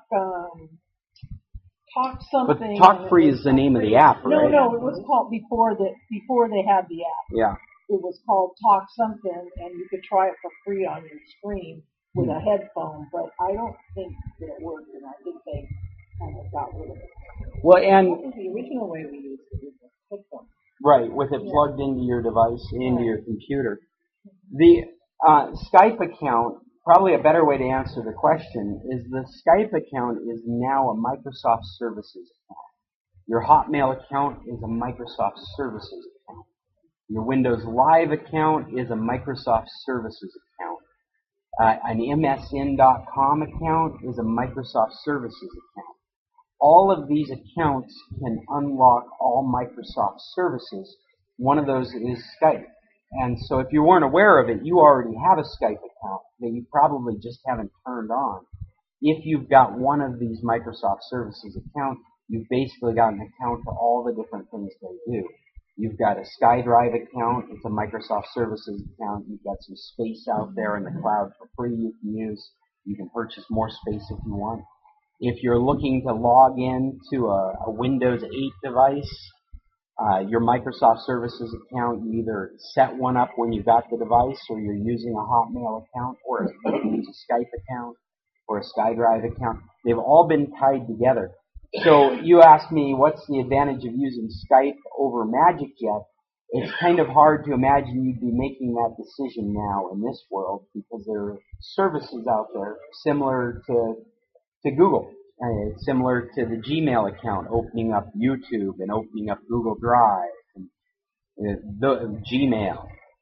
A: something.
B: But Talk Free is the name of the app, right?
A: No, it was called before they had the app.
B: Yeah.
A: It was called Talk something, and you could try it for free on your screen with a headphone, but I don't think that it worked, and I think they kind of got rid of it.
B: Well, and
A: I think the original way we used it was a headphone.
B: Right, with it plugged into your device, into your computer. The Skype account, probably a better way to answer the question, is the Skype account is now a Microsoft Services account. Your Hotmail account is a Microsoft Services account. Your Windows Live account is a Microsoft Services account. An MSN.com account is a Microsoft Services account. All of these accounts can unlock all Microsoft services. One of those is Skype. And so if you weren't aware of it, you already have a Skype account that you probably just haven't turned on. if you've got one of these Microsoft Services account, you've basically got an account to all the different things they do. You've got a SkyDrive account. It's a Microsoft Services account. You've got some space out there in the cloud for free you can use. You can purchase more space if you want. If you're looking to log in to a Windows 8 device, your Microsoft Services account, you either set one up when you got the device, or you're using a Hotmail account, or you can use a Skype account, or a SkyDrive account. They've all been tied together. So you asked me, what's the advantage of using Skype over MagicJet? It's kind of hard to imagine you'd be making that decision now in this world, because there are services out there similar to Google, similar to the Gmail account, opening up YouTube and opening up Google Drive and the Gmail.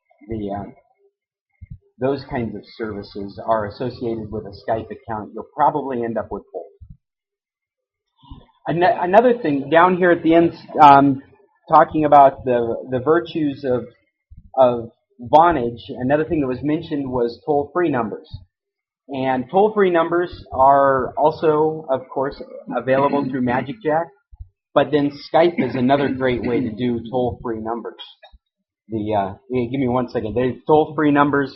B: Those kinds of services are associated with a Skype account. You'll probably end up with both. Another thing down here at the end, talking about the virtues of Vonage. Another thing that was mentioned was toll-free numbers, and toll-free numbers are also, of course, available through MagicJack. But then Skype is another great way to do toll-free numbers. Give me 1 second. There's toll-free numbers.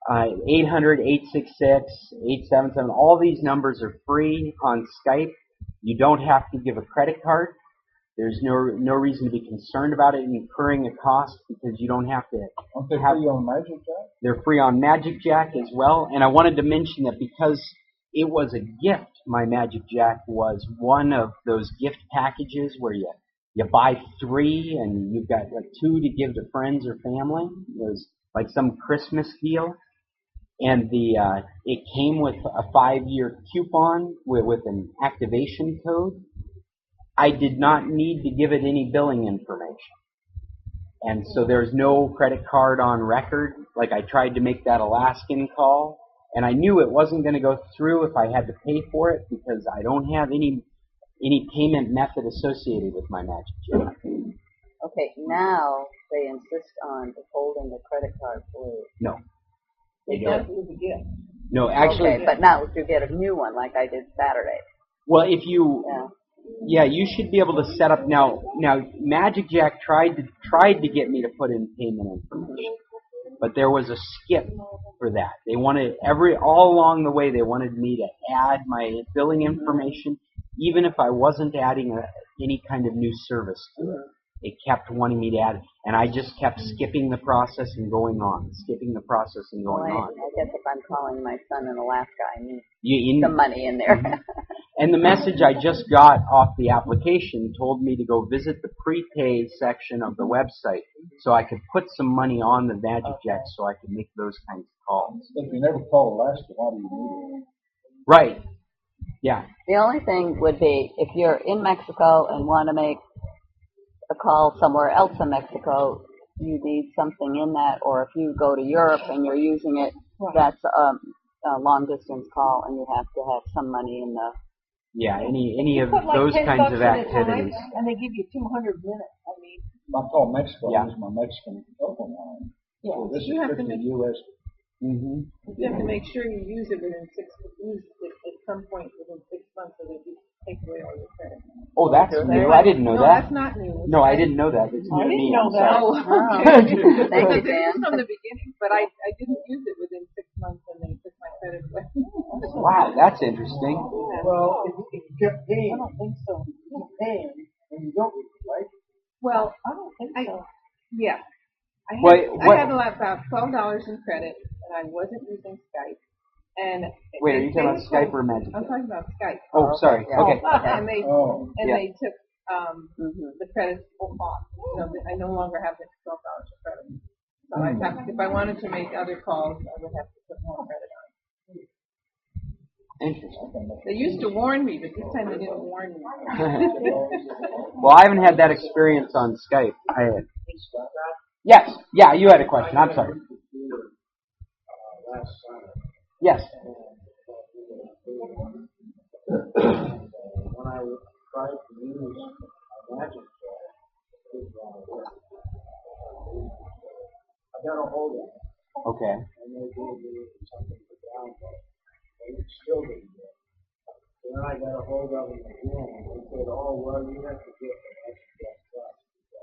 B: 800-866-877. All these numbers are free on Skype. You don't have to give a credit card. There's no reason to be concerned about it incurring a cost, because you don't have to.
C: Aren't they free on MagicJack?
B: They're free on MagicJack as well. And I wanted to mention that because it was a gift, my MagicJack was one of those gift packages where you buy 3 and you've got like 2 to give to friends or family. It was like some Christmas deal. And it came with a 5-year coupon with an activation code. I did not need to give it any billing information. And so there's no credit card on record. Like, I tried to make that Alaskan call, and I knew it wasn't going to go through if I had to pay for it, because I don't have any payment method associated with my MagicJack.
H: Okay, now they insist on holding the credit card for you.
B: No. They
A: It
B: don't.
A: does with the gift.
B: No, actually.
H: Okay, but now if you get a new one like I did Saturday.
B: Well, if you, yeah, you should be able to set up now. MagicJack tried to get me to put in payment information, but there was a skip for that. They wanted all along the way. They wanted me to add my billing information, even if I wasn't adding any kind of new service to it. It kept wanting me to add it, and I just kept skipping the process and going on, skipping the process and going on.
H: I guess if I'm calling my son in Alaska, I need some money in there.
B: And the message I just got off the application told me to go visit the prepay section of the website so I could put some money on the MagicJack so I could make those kinds of calls.
C: If you never call Alaska, why do you need it?
B: Right. Yeah.
H: The only thing would be if you're in Mexico and want to make a call somewhere else in Mexico, you need something in that, or if you go to Europe and you're using it, that's a long distance call, and you have to have some money in the.
B: Yeah, any of
A: Put like
B: those
A: $10
B: kinds of
A: at a time,
B: activities.
A: and they give you 200 minutes. I mean,
C: If I call Mexico,
B: Yeah.
C: I use my Mexican telephone line.
A: yeah,
C: So this is
A: you have to
C: strictly
A: make
C: U.S.
B: Mm-hmm.
A: you have to make sure you use it within use it at some point within 6 months, so that you take away all your credit.
B: Oh, that's new. I didn't know
A: No,
B: that.
A: that's not new.
B: No, I didn't know that. It's
A: I
B: new to
A: didn't
B: me.
A: know
B: I'm
A: that.
B: sorry.
H: Thank you,
A: Because it
H: Dan.
A: was from the beginning, but I didn't use it within 6 months, and they took my credit away.
B: Wow, that's interesting.
E: Well, if you kept paying,
A: I don't think so.
E: you're paying, and you don't use it, right?
A: Well, I don't think so. Yeah. I had about $12 in credit, and I wasn't using Skype. And
B: Wait, are you talking about Skype or
A: I'm
B: MagicJack?
A: talking about Skype.
B: Oh, sorry.
H: Yeah.
B: Okay.
A: And they
B: Yeah.
A: they took the credit off. So I no longer have the $12 of credit. So I have to, if I wanted to make other calls, I would have to put more credit on.
B: Interesting.
A: They used to warn me, but this time they didn't warn me.
B: Well, I haven't had that experience on Skype. Yes. Yeah, you had a question. I'm sorry. Yes.
C: When I tried to use MagicJack, I got a hold of it,
B: Okay.
C: and they gave me something to download, and it still didn't work.
I: I got a hold of them again, and they said, oh, well, you have to get an extra plus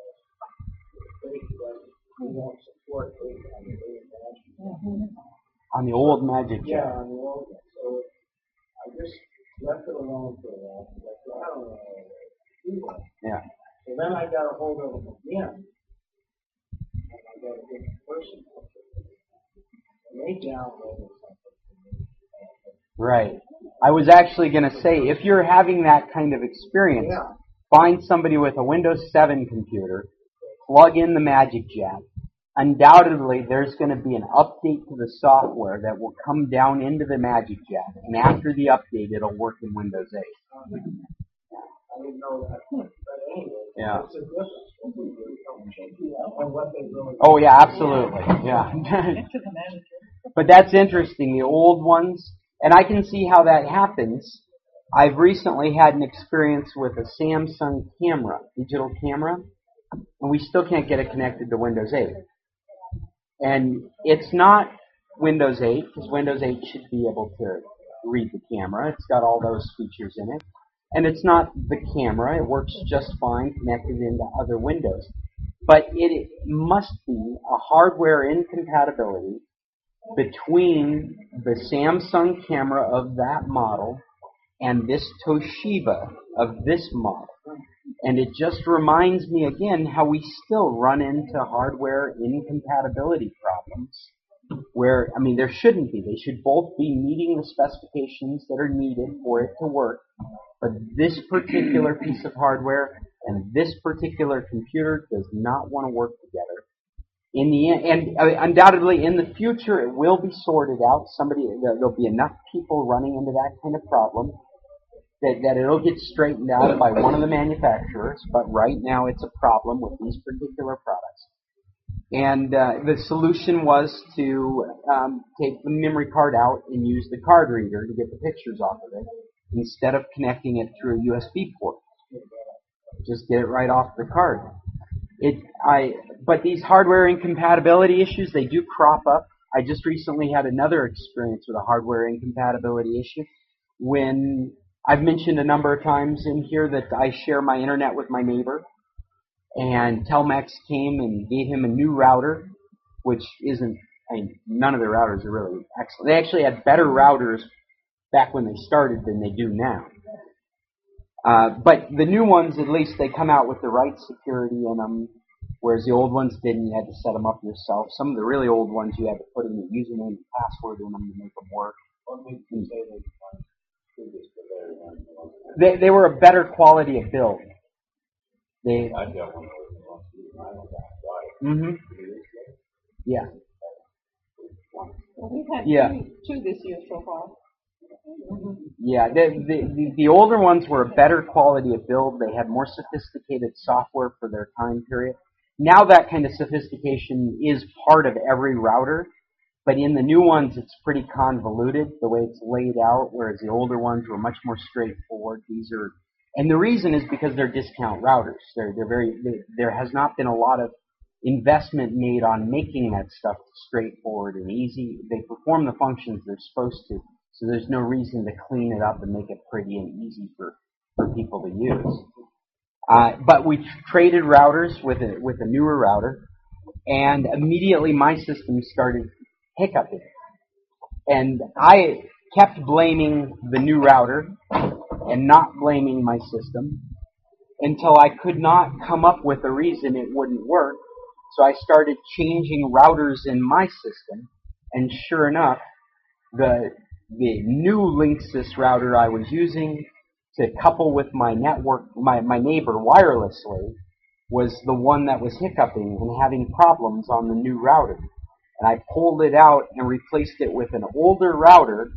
I: because we won't support it on the new
B: On the old Magic
I: Yeah,
B: Jet.
I: on the old one. So I just left it alone for a while. I said, I don't know how to do that.
B: Yeah.
I: So then I got a hold of them again, and I got a different person. And they downloaded something.
B: Right. I was actually going to say, if you're having that kind of experience, find somebody with a Windows 7 computer, plug in the Magic Jet. Undoubtedly, there's going to be an update to the software that will come down into the Magic Jet, and after the update, it'll work in Windows 8.
I: I didn't know that. But anyway,
B: Yeah.
I: it's a difference. And what they really
B: Oh, yeah, absolutely. Yeah. But that's interesting, the old ones. And I can see how that happens. I've recently had an experience with a Samsung camera, digital camera, and we still can't get it connected to Windows 8. And it's not Windows 8, because Windows 8 should be able to read the camera. It's got all those features in it. And it's not the camera. It works just fine connected into other Windows. But it must be a hardware incompatibility between the Samsung camera of that model and this Toshiba of this model. And it just reminds me again how we still run into hardware incompatibility problems where, I mean, there shouldn't be. They should both be meeting the specifications that are needed for it to work. But this particular piece of hardware and this particular computer does not want to work together. In the end, and undoubtedly in the future it will be sorted out. There'll be enough people running into that kind of problem that it'll get straightened out by one of the manufacturers. But right now it's a problem with these particular products. And the solution was to take the memory card out and use the card reader to get the pictures off of it instead of connecting it through a USB port. Just get it right off the card. But these hardware incompatibility issues, they do crop up. I just recently had another experience with a hardware incompatibility issue when I've mentioned a number of times in here that I share my internet with my neighbor, and Telmex came and gave him a new router, which isn't, I mean, none of their routers are really excellent. They actually had better routers back when they started than they do now. But the new ones, at least, they come out with the right security in them, whereas the old ones didn't. You had to set them up yourself. Some of the really old ones, you had to put in the username and password in them to make them work. They were a better quality of build.
D: I got one of those.
B: Yeah.
A: Well, we've had two this year so far.
B: Yeah, the older ones were a better quality of build. They had more sophisticated software for their time period. Now that kind of sophistication is part of every router, but in the new ones it's pretty convoluted the way it's laid out, whereas the older ones were much more straightforward. And the reason is because they're discount routers. There has not been a lot of investment made on making that stuff straightforward and easy. They perform the functions they're supposed to. So there's no reason to clean it up and make it pretty and easy for people to use. But we traded routers with a newer router, and immediately my system started hiccuping. And I kept blaming the new router and not blaming my system until I could not come up with a reason it wouldn't work. So I started changing routers in my system, and sure enough, the new Linksys router I was using to couple with my network, my neighbor wirelessly, was the one that was hiccuping and having problems on the new router. And I pulled it out and replaced it with an older router,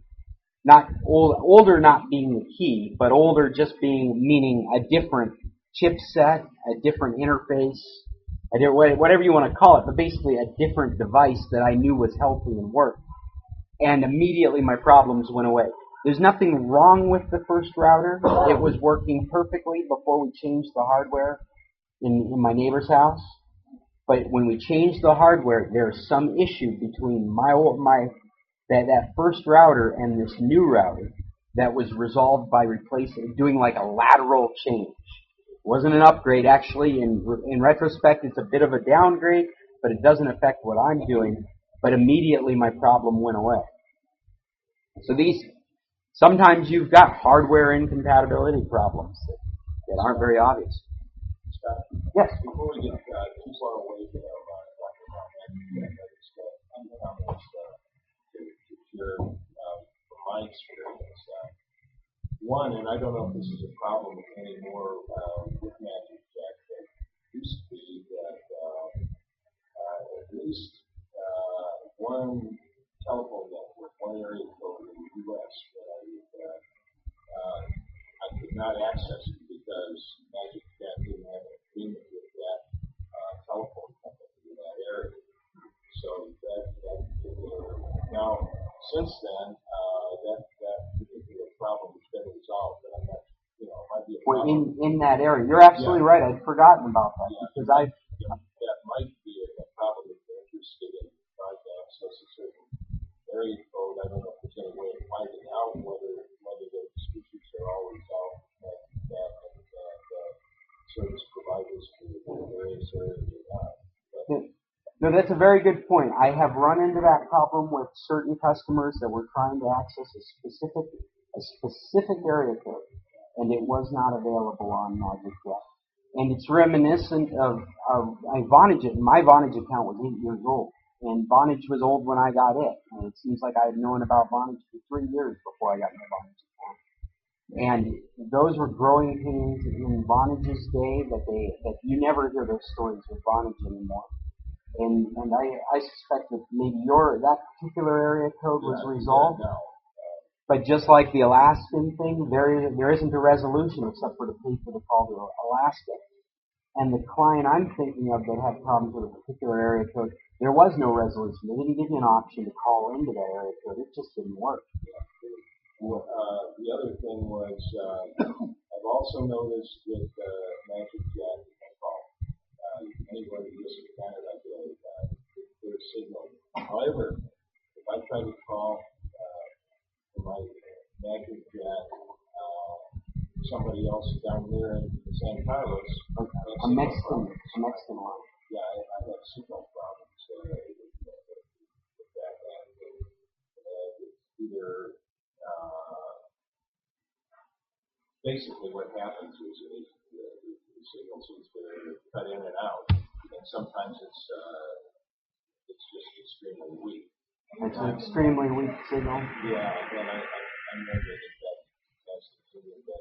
B: older not being the key, but older just meaning a different chipset, a different interface, whatever you want to call it, but basically a different device that I knew was healthy and worked. And immediately my problems went away. There's nothing wrong with the first router. It was working perfectly before we changed the hardware in my neighbor's house. But when we changed the hardware, there's some issue between that first router and this new router that was resolved by doing like a lateral change. It wasn't an upgrade, actually. In retrospect, it's a bit of a downgrade, but it doesn't affect what I'm doing. But immediately my problem went away. So sometimes you've got hardware incompatibility problems that aren't very obvious. Yes?
J: Before we get too far away from comments to share from my experience. One, and I don't know if this is a problem anymore with Magic Jack, but it used to be that at least one telephone network, one area code in the U.S. that I could not access it because Magic Jack didn't have an agreement with that telephone company in that area. So that particular, now since then, that particular problem has been resolved, but I'm not, might be a problem.
B: In that area. You're absolutely right. I'd forgotten about that because
J: that might be a problem if you're interested in trying to access a certain area code. I don't know if there's any way of finding out whether those issues are all resolved and service providers to the various areas or not.
B: No, that's a very good point. I have run into that problem with certain customers that were trying to access a specific area code, and it was not available on Magic Jack. And it's reminiscent of Vonage. My Vonage account was 8 years old, and Vonage was old when I got it. And it seems like I had known about Vonage for 3 years before I got my Vonage account. And those were growing pains in Vonage's day that you never hear those stories with Vonage anymore. And I suspect that maybe that particular area code was resolved. But just like the Alaskan thing, there isn't a resolution except for to pay for the call to Alaska. And the client I'm thinking of that had problems with a particular area code, there was no resolution. They didn't give you an option to call into that area code. It just didn't work.
J: The other thing was, I've also noticed with Magic Jack, anywhere in Canada, their signal. However, if I try to call from my Magic Jack somebody else down here in San Carlos,
B: a Mexican line.
J: Yeah, I have signal problems with that. It's either basically what happens is the signal seems to cut in and out, and sometimes it's just extremely weak.
B: It's an extremely weak signal.
J: Yeah, and I'm wondering if that has to do with the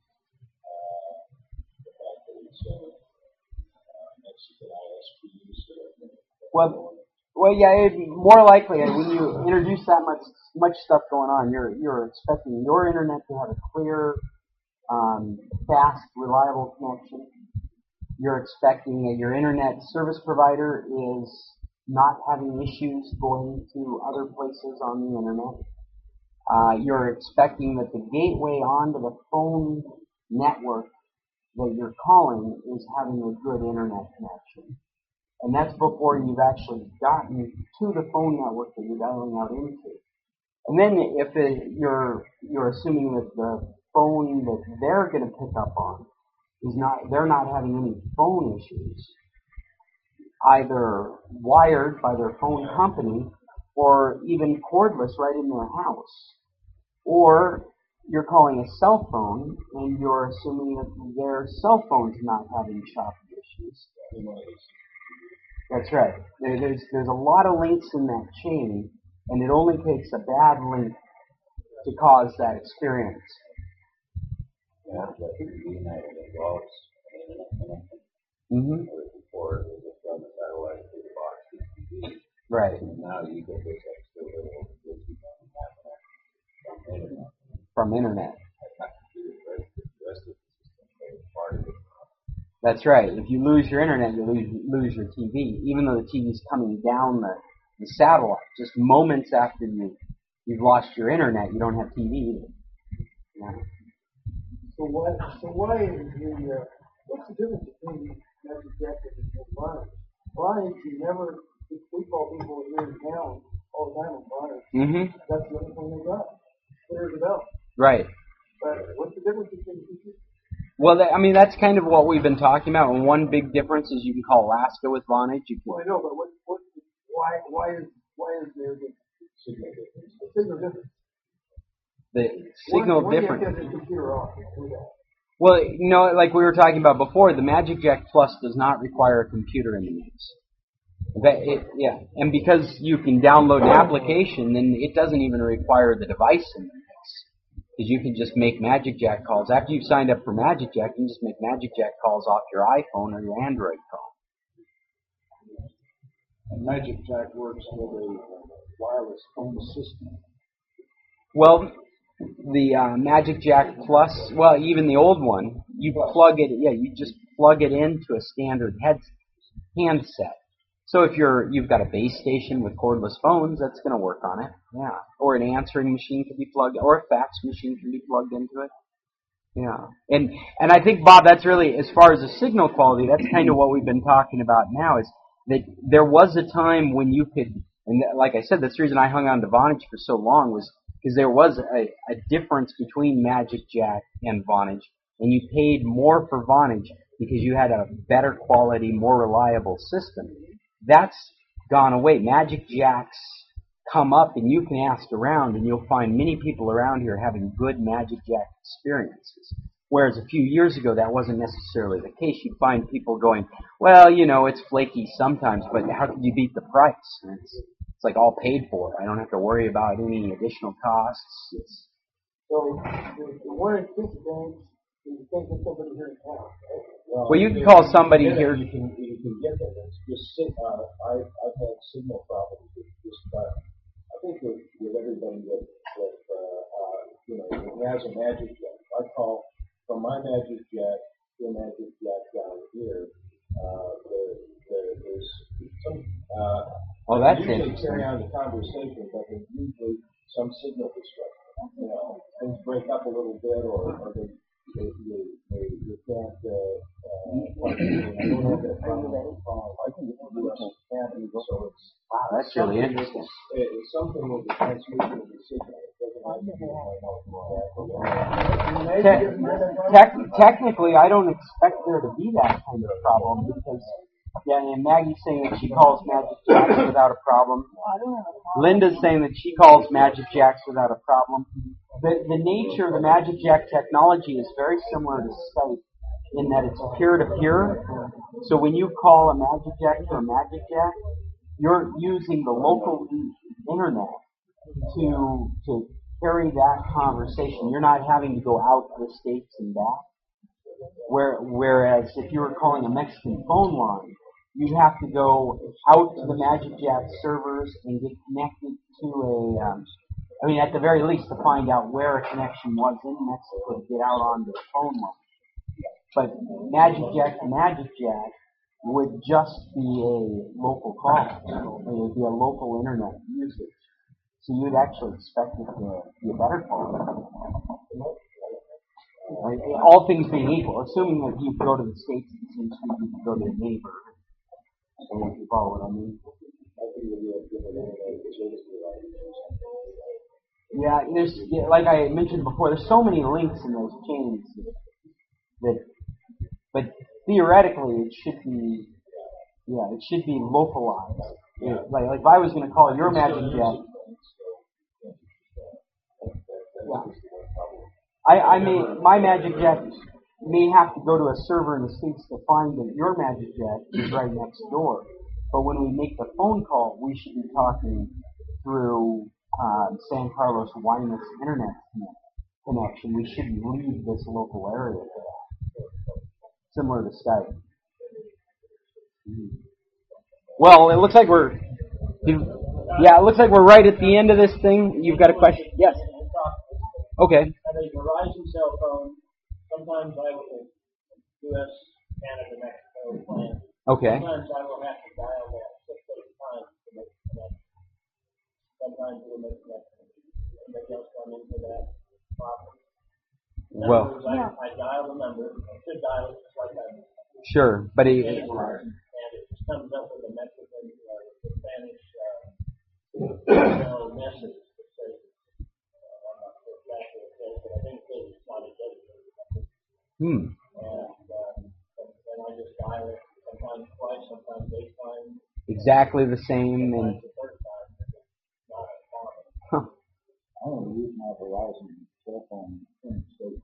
J: fact that it's Mexican ISPs.
B: Well, yeah, more likely when you introduce that much stuff going on, you're expecting your internet to have a clear, fast, reliable connection. You're expecting that your internet service provider is not having issues going to other places on the internet. You're expecting that the gateway onto the phone network that you're calling is having a good internet connection. And that's before you've actually gotten to the phone network that you're dialing out into. And then if you're assuming that the phone that they're going to pick up on they're not having any phone issues, either wired by their phone company or even cordless right in their house. Or you're calling a cell phone and you're assuming that their cell phone's not having choppy issues. That's right. There's a lot of links in that chain, and it only takes a bad link to cause that experience.
D: Yeah, but United involves internet connection.
B: Mm-hmm.
D: Before it was from the satellite to the box TV.
B: Right.
D: And now you get this extra little from internet.
B: From internet.
D: That's not to do with the rest of the system, but it's part of it.
B: That's right. If you lose your internet, you lose your TV, even though the TV's coming down the satellite. Just moments after you've lost your internet, you don't have TV either. Yeah.
E: So why is what's the difference between Magic Jack and Vonage? Vonage, we call people here in town all the time on Vonage.
B: Mm-hmm.
E: That's the only thing they got. Clears it up.
B: Right.
E: But what's the difference between the two?
B: Well, that's kind of what we've been talking about. And one big difference is you can call Alaska with Vonage. You can,
E: Well, I know, but why is there the signal difference? The signal difference.
B: the signal
E: When
B: difference.
E: you have the computer off, do that.
B: Well, like we were talking about before, the Magic Jack Plus does not require a computer in the mix. And because you can download an application, then it doesn't even require the device in the mix. Because you can just make Magic Jack calls. After you've signed up for Magic Jack, you can just make Magic Jack calls off your iPhone or your Android phone.
C: And Magic Jack works with a wireless phone system.
B: Well, the Magic Jack Plus, well, even the old one, you just plug it into a standard handset. So if you've got a base station with cordless phones, that's going to work on it. Yeah. Or an answering machine can be plugged, or a fax machine can be plugged into it. Yeah. And I think, Bob, that's really, as far as the signal quality, that's kind of what we've been talking about now, is that there was a time when you could, and like I said, that's the reason I hung on to Vonage for so long, was because there was a difference between Magic Jack and Vonage, and you paid more for Vonage because you had a better quality, more reliable system. That's gone away. Magic Jacks come up, and you can ask around, and you'll find many people around here having good Magic Jack experiences. Whereas a few years ago, that wasn't necessarily the case. You'd find people going, well, it's flaky sometimes, but how can you beat the price? And it's like all paid for. I don't have to worry about any additional costs.
E: So the one in six banks, you can't get somebody here in town, right?
B: Well, you can call somebody here.
J: You can get them. It's just I've had signal problems with just about. I think with everybody that has a Magic Jack. I call from my Magic Jack to a Magic Jack down here. There's some.
B: That's
J: usually
B: interesting.
J: carry on the conversation, but there's usually some signal disruption. Things break up a little bit, or they can't. I don't have that problem. I think it's so it's.
B: Wow, that's really interesting.
J: It's something with the transmission of the signal.
B: Technically, I don't expect there to be that kind of problem because, and Maggie's saying that she calls Magic Jacks without a problem. Linda's saying that she calls Magic Jacks without a problem. The nature of the Magic Jack technology is very similar to Skype in that it's peer-to-peer. So when you call a Magic Jack to a Magic Jack, you're using the local internet to carry that conversation. You're not having to go out to the States and back. Whereas if you were calling a Mexican phone line, you'd have to go out to the Magic Jack servers and get connected to at the very least to find out where a connection was in Mexico to get out onto the phone line. But Magic Jack to Magic Jack would just be a local call. It would be a local internet usage. So you'd actually expect it to be a better quality. All things being equal, assuming that you go to the States at the same time you can go to your neighbor. So if you follow what I mean. Yeah, like I mentioned before, there's so many links in those chains but theoretically it should be localized. Like if I was going to call your Magic Jack, my Magic Jack may have to go to a server in the States to find that your Magic Jack is right next door. But when we make the phone call, we should be talking through San Carlos Guaymas internet connection. We shouldn't leave this local area for that. Similar to Skype. Well, it looks like we're right at the end of this thing. You've got a question? Yes. Okay.
J: At a Verizon cell phone, sometimes I will U.S., Canada, Mexico plan.
B: Okay.
J: Sometimes I will have to dial that 6 at a time to make a connection. Sometimes it will make a connection. Anybody else come into that problem?
B: Well,
J: I dial the number. I should dial it just like that.
B: Sure, but
J: and it just comes up with a Mexican, Spanish message that says, I'm not sure exactly what it says, but I And I just dial it sometimes twice, sometimes 8 times,
B: Exactly the same. And
J: sometimes the third time. It's not uncommon.
C: I only use my Verizon cell phone in the state.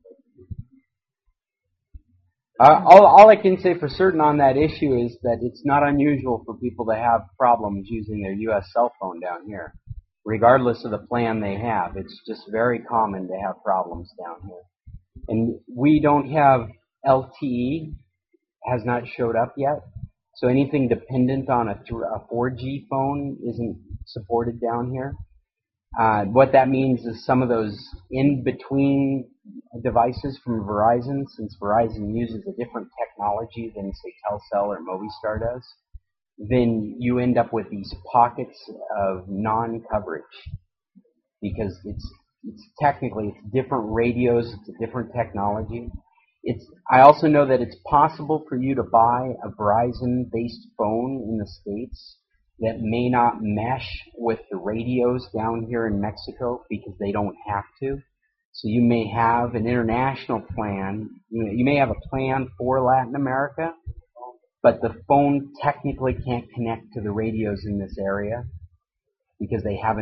B: all I can say for certain on that issue is that it's not unusual for people to have problems using their U.S. cell phone down here, regardless of the plan they have. It's just very common to have problems down here. And we don't have LTE, has not showed up yet. So anything dependent on a 4G phone isn't supported down here. What that means is some of those in-between devices from Verizon, since Verizon uses a different technology than, say, Telcel or Movistar does, then you end up with these pockets of non-coverage because it's technically it's different radios, it's a different technology. I also know that it's possible for you to buy a Verizon-based phone in the States that may not mesh with the radios down here in Mexico because they don't have to. So you may have an international plan. You may have a plan for Latin America, but the phone technically can't connect to the radios in this area because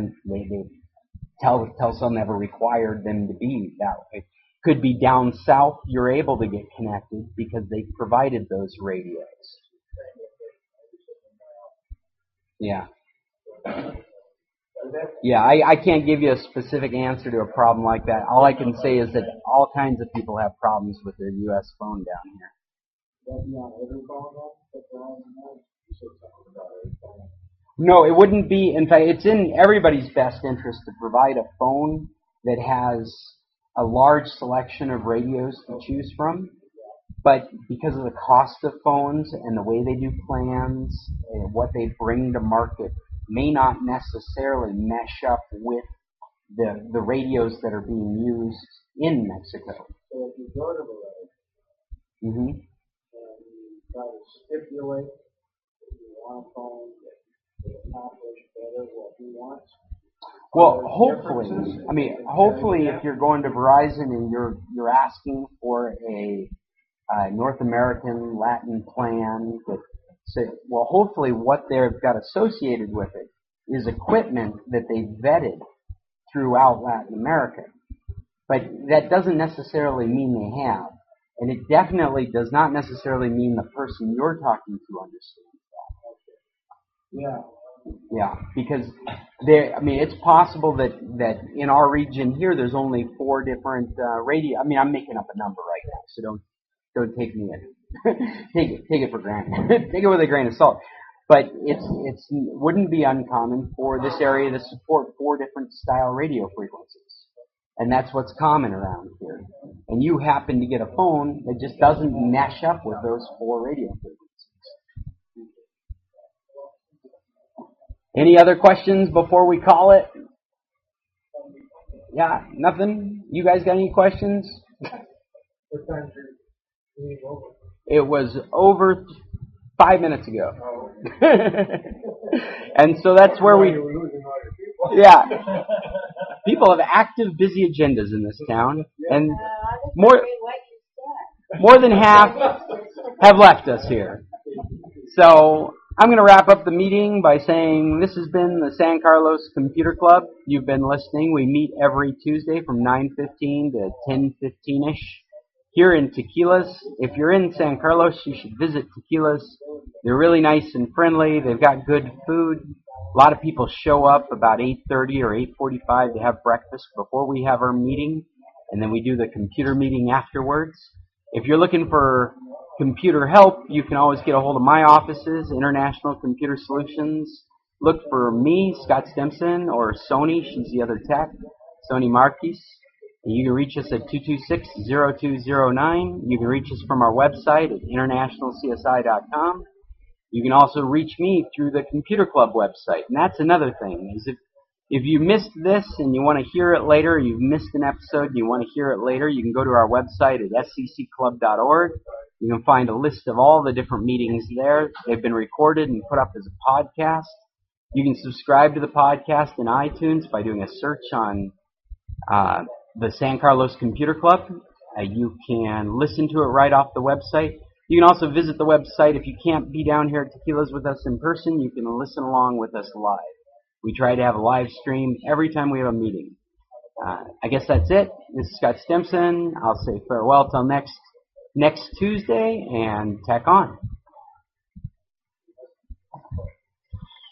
B: Telcel never required them to be that way. Could be down south, you're able to get connected because they provided those radios. Yeah. Yeah, I can't give you a specific answer to a problem like that. All I can say is that all kinds of people have problems with their U.S. phone down here. No, it wouldn't be. In fact, it's in everybody's best interest to provide a phone that has a large selection of radios to choose from. But because of the cost of phones and the way they do plans and what they bring to market may not necessarily mesh up with the radios that are being used in Mexico.
I: So if you go to the road and you try to stipulate that you want a phone that will accomplish better what he wants.
B: Well, hopefully, if you're going to Verizon and you're asking for a North American Latin plan, hopefully what they've got associated with it is equipment that they vetted throughout Latin America. But that doesn't necessarily mean they have. And it definitely does not necessarily mean the person you're talking to understands that. Yeah, because it's possible that in our region here there's only 4 different radio. I'm making up a number right now, so don't take me take it for granted. Take it with a grain of salt. But it wouldn't be uncommon for this area to support 4 different style radio frequencies. And that's what's common around here. And you happen to get a phone that just doesn't mesh up with those 4 radio frequencies. Any other questions before we call it? Yeah, nothing? You guys got any questions?
I: What time is your meeting over?
B: It was over 5 minutes ago. And so that's where yeah. People have active, busy agendas in this town. And more than half have left us here. So I'm going to wrap up the meeting by saying this has been the San Carlos Computer Club. You've been listening. We meet every Tuesday from 9:15 to 10:15-ish here in Tequilas. If you're in San Carlos, you should visit Tequilas. They're really nice and friendly. They've got good food. A lot of people show up about 8:30 or 8:45 to have breakfast before we have our meeting, and then we do the computer meeting afterwards. If you're looking for computer help, you can always get a hold of my offices, International Computer Solutions. Look for me, Scott Stimson, or Sony. She's the other tech, Sony Marquis. And you can reach us at 226-0209. You can reach us from our website at internationalcsi.com. You can also reach me through the Computer Club website. And that's another thing, is if you missed this and you want to hear it later, you've missed an episode and you want to hear it later, you can go to our website at scclub.org. You can find a list of all the different meetings there. They've been recorded and put up as a podcast. You can subscribe to the podcast in iTunes by doing a search on the San Carlos Computer Club. You can listen to it right off the website. You can also visit the website. If you can't be down here at Tequilas with us in person, you can listen along with us live. We try to have a live stream every time we have a meeting. I guess that's it. This is Scott Stimson. I'll say farewell till next Tuesday, and tack on.